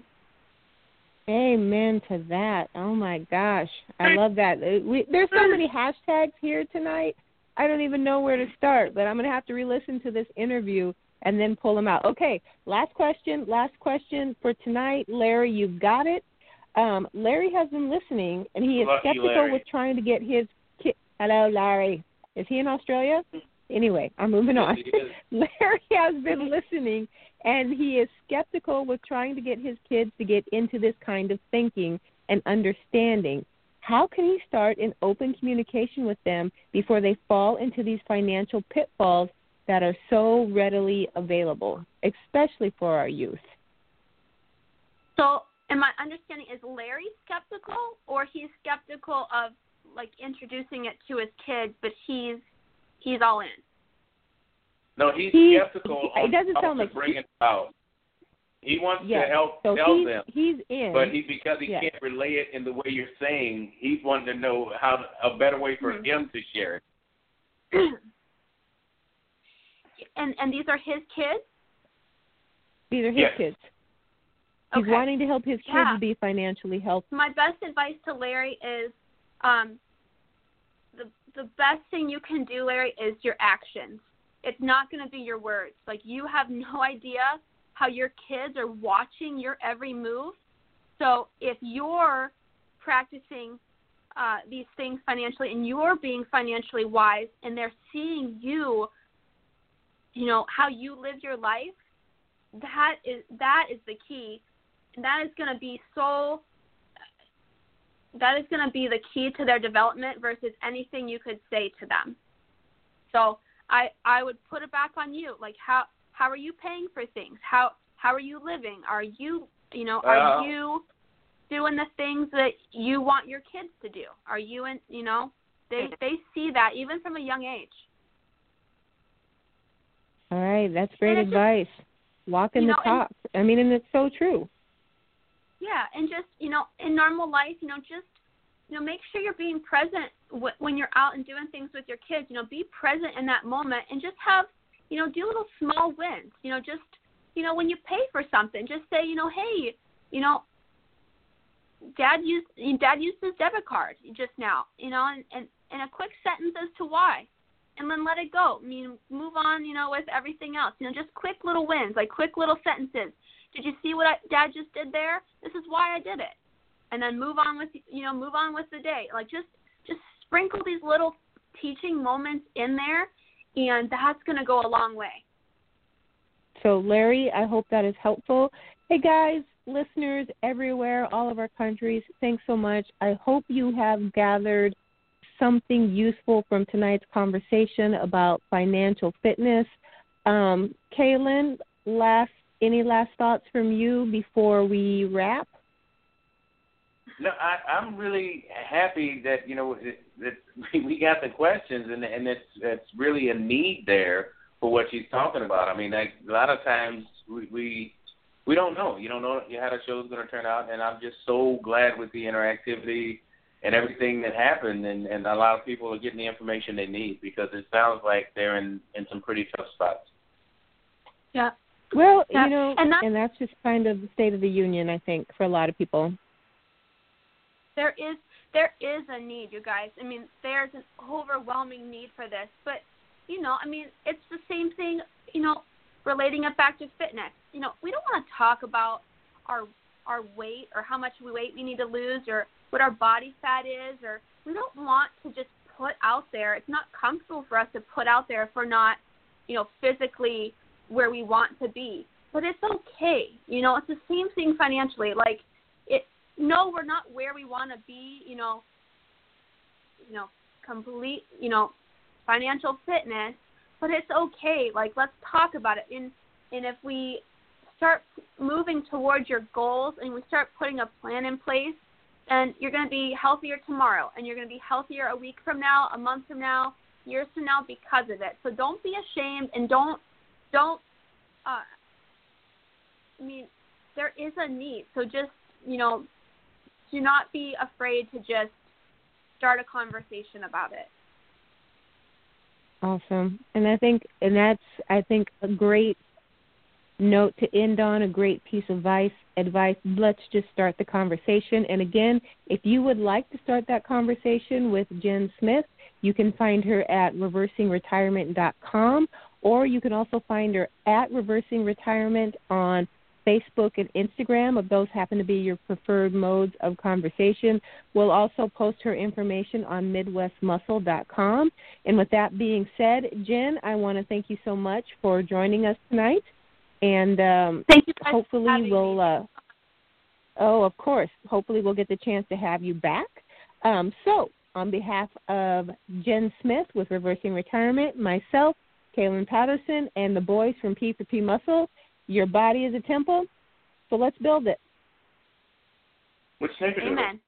Speaker 3: Amen to that. Oh, my gosh. I love that. We, there's so many hashtags here tonight. I don't even know where to start, but I'm going to have to re-listen to this interview and then pull them out. Okay, last question. Last question for tonight. Larry, you got it. Um, Larry has been listening, and he is
Speaker 2: Lucky
Speaker 3: skeptical
Speaker 2: Larry.
Speaker 3: with trying to get his kid. Hello, Larry. Is he in Australia? Anyway, I'm moving on. Larry has been listening, and he is skeptical with trying to get his kids to get into this kind of thinking and understanding. How can he start an open communication with them before they fall into these financial pitfalls that are so readily available, especially for our youth?
Speaker 4: So, am I understanding, is Larry skeptical, or he's skeptical of, like, introducing it to his kids, but he's he's all in?
Speaker 2: No, he's,
Speaker 3: He's-
Speaker 2: skeptical
Speaker 3: it
Speaker 2: on
Speaker 3: doesn't
Speaker 2: how
Speaker 3: sound
Speaker 2: to
Speaker 3: like
Speaker 2: bring
Speaker 3: he-
Speaker 2: it out. He wants
Speaker 3: Yes.
Speaker 2: to help
Speaker 3: So
Speaker 2: tell
Speaker 3: he's,
Speaker 2: them,
Speaker 3: he's in.
Speaker 2: but he because he
Speaker 3: Yes.
Speaker 2: can't relay it in the way you're saying, he's wanting to know how a better way for
Speaker 4: Mhm.
Speaker 2: him to share it.
Speaker 4: and and these are his kids?
Speaker 3: These are his
Speaker 2: Yes.
Speaker 3: kids. He's
Speaker 4: Okay.
Speaker 3: wanting to help his kids
Speaker 4: Yeah.
Speaker 3: be financially healthy.
Speaker 4: My best advice to Larry is um, the the best thing you can do, Larry, is your actions. It's not going to be your words. Like, you have no idea how your kids are watching your every move. So if you're practicing uh, these things financially, and you're being financially wise, and they're seeing you, you know, how you live your life, that is that is the key. And that is going to be so, that is going to be the key to their development versus anything you could say to them. So I I would put it back on you. Like, how how are you paying for things? How how are you living? Are you, you know, are
Speaker 2: Uh,
Speaker 4: you doing the things that you want your kids to do? Are you in, you know, they they see that even from a young age.
Speaker 3: All right, that's great
Speaker 4: And it just-
Speaker 3: advice. Walking
Speaker 4: you
Speaker 3: the
Speaker 4: know, and-
Speaker 3: talk. I mean, and it's so true.
Speaker 4: Yeah, and just, you know, in normal life, you know, just, you know, make sure you're being present w- when you're out and doing things with your kids. You know, be present in that moment and just have, you know, do little small wins. You know, just, you know, when you pay for something, just say, you know, hey, you know, Dad used Dad used his debit card just now, you know, and, and, and a quick sentence as to why. And then let it go. I mean, move on, you know, with everything else. You know, just quick little wins, like quick little sentences. Did you see what I, Dad just did there? This is why I did it. And then move on with, you know, move on with the day. Like, just just sprinkle these little teaching moments in there, and that's going to go a long way.
Speaker 3: So, Larry, I hope that is helpful. Hey, guys, listeners everywhere, all of our countries, thanks so much. I hope you have gathered something useful from tonight's conversation about financial fitness. Um, Kaylin, last any last thoughts from you before we wrap?
Speaker 2: No, I, I'm really happy that, you know, that we got the questions, and and it's it's really a need there for what she's talking about. I mean, like, a lot of times we, we we don't know. You don't know how the show's going to turn out, and I'm just so glad with the interactivity and everything that happened, and, and a lot of people are getting the information they need, because it sounds like they're in, in some pretty tough spots.
Speaker 4: Yeah.
Speaker 3: Well,
Speaker 4: Yeah.
Speaker 3: you know,
Speaker 4: and, that,
Speaker 3: and that's just kind of the state of the union, I think, for a lot of people.
Speaker 4: there is there is a need, you guys. I mean, there's an overwhelming need for this. But, you know, I mean, it's the same thing, you know, relating it back to fitness. You know, we don't want to talk about our our weight or how much weight we need to lose or what our body fat is, or we don't want to just put out there. It's not comfortable for us to put out there if we're not, you know, physically where we want to be. But it's okay. You know, it's the same thing financially. Like, it, no, we're not where we want to be, you know, you know, complete, you know, financial fitness, but it's okay. Like, let's talk about it. And, and if we start moving towards your goals and we start putting a plan in place, then you're going to be healthier tomorrow, and you're going to be healthier a week from now, a month from now, years from now because of it. So don't be ashamed, and don't, don't, uh, I mean, there is a need. So just, you know, do not be afraid to just start a conversation about it.
Speaker 3: Awesome. And I think, and that's, I think, a great note to end on, a great piece of advice. Advice. Let's just start the conversation. And again, if you would like to start that conversation with Jen Smith, you can find her at reversing retirement dot com, or you can also find her at Reversing Retirement on Facebook and Instagram, if those happen to be your preferred modes of conversation. We'll also post her information on midwest muscle dot com. And with that being said, Jen, I want to thank you so much for joining us tonight. And um,
Speaker 4: Thank you guys
Speaker 3: hopefully
Speaker 4: for having
Speaker 3: we'll,
Speaker 4: me.
Speaker 3: uh, oh, of course, hopefully we'll get the chance to have you back. Um, so on behalf of Jen Smith with Reversing Retirement, myself, Kaylin Patterson, and the boys from P for P Muscle, your body is a temple, so let's build it.
Speaker 2: Which snickerdoodle?
Speaker 4: Amen.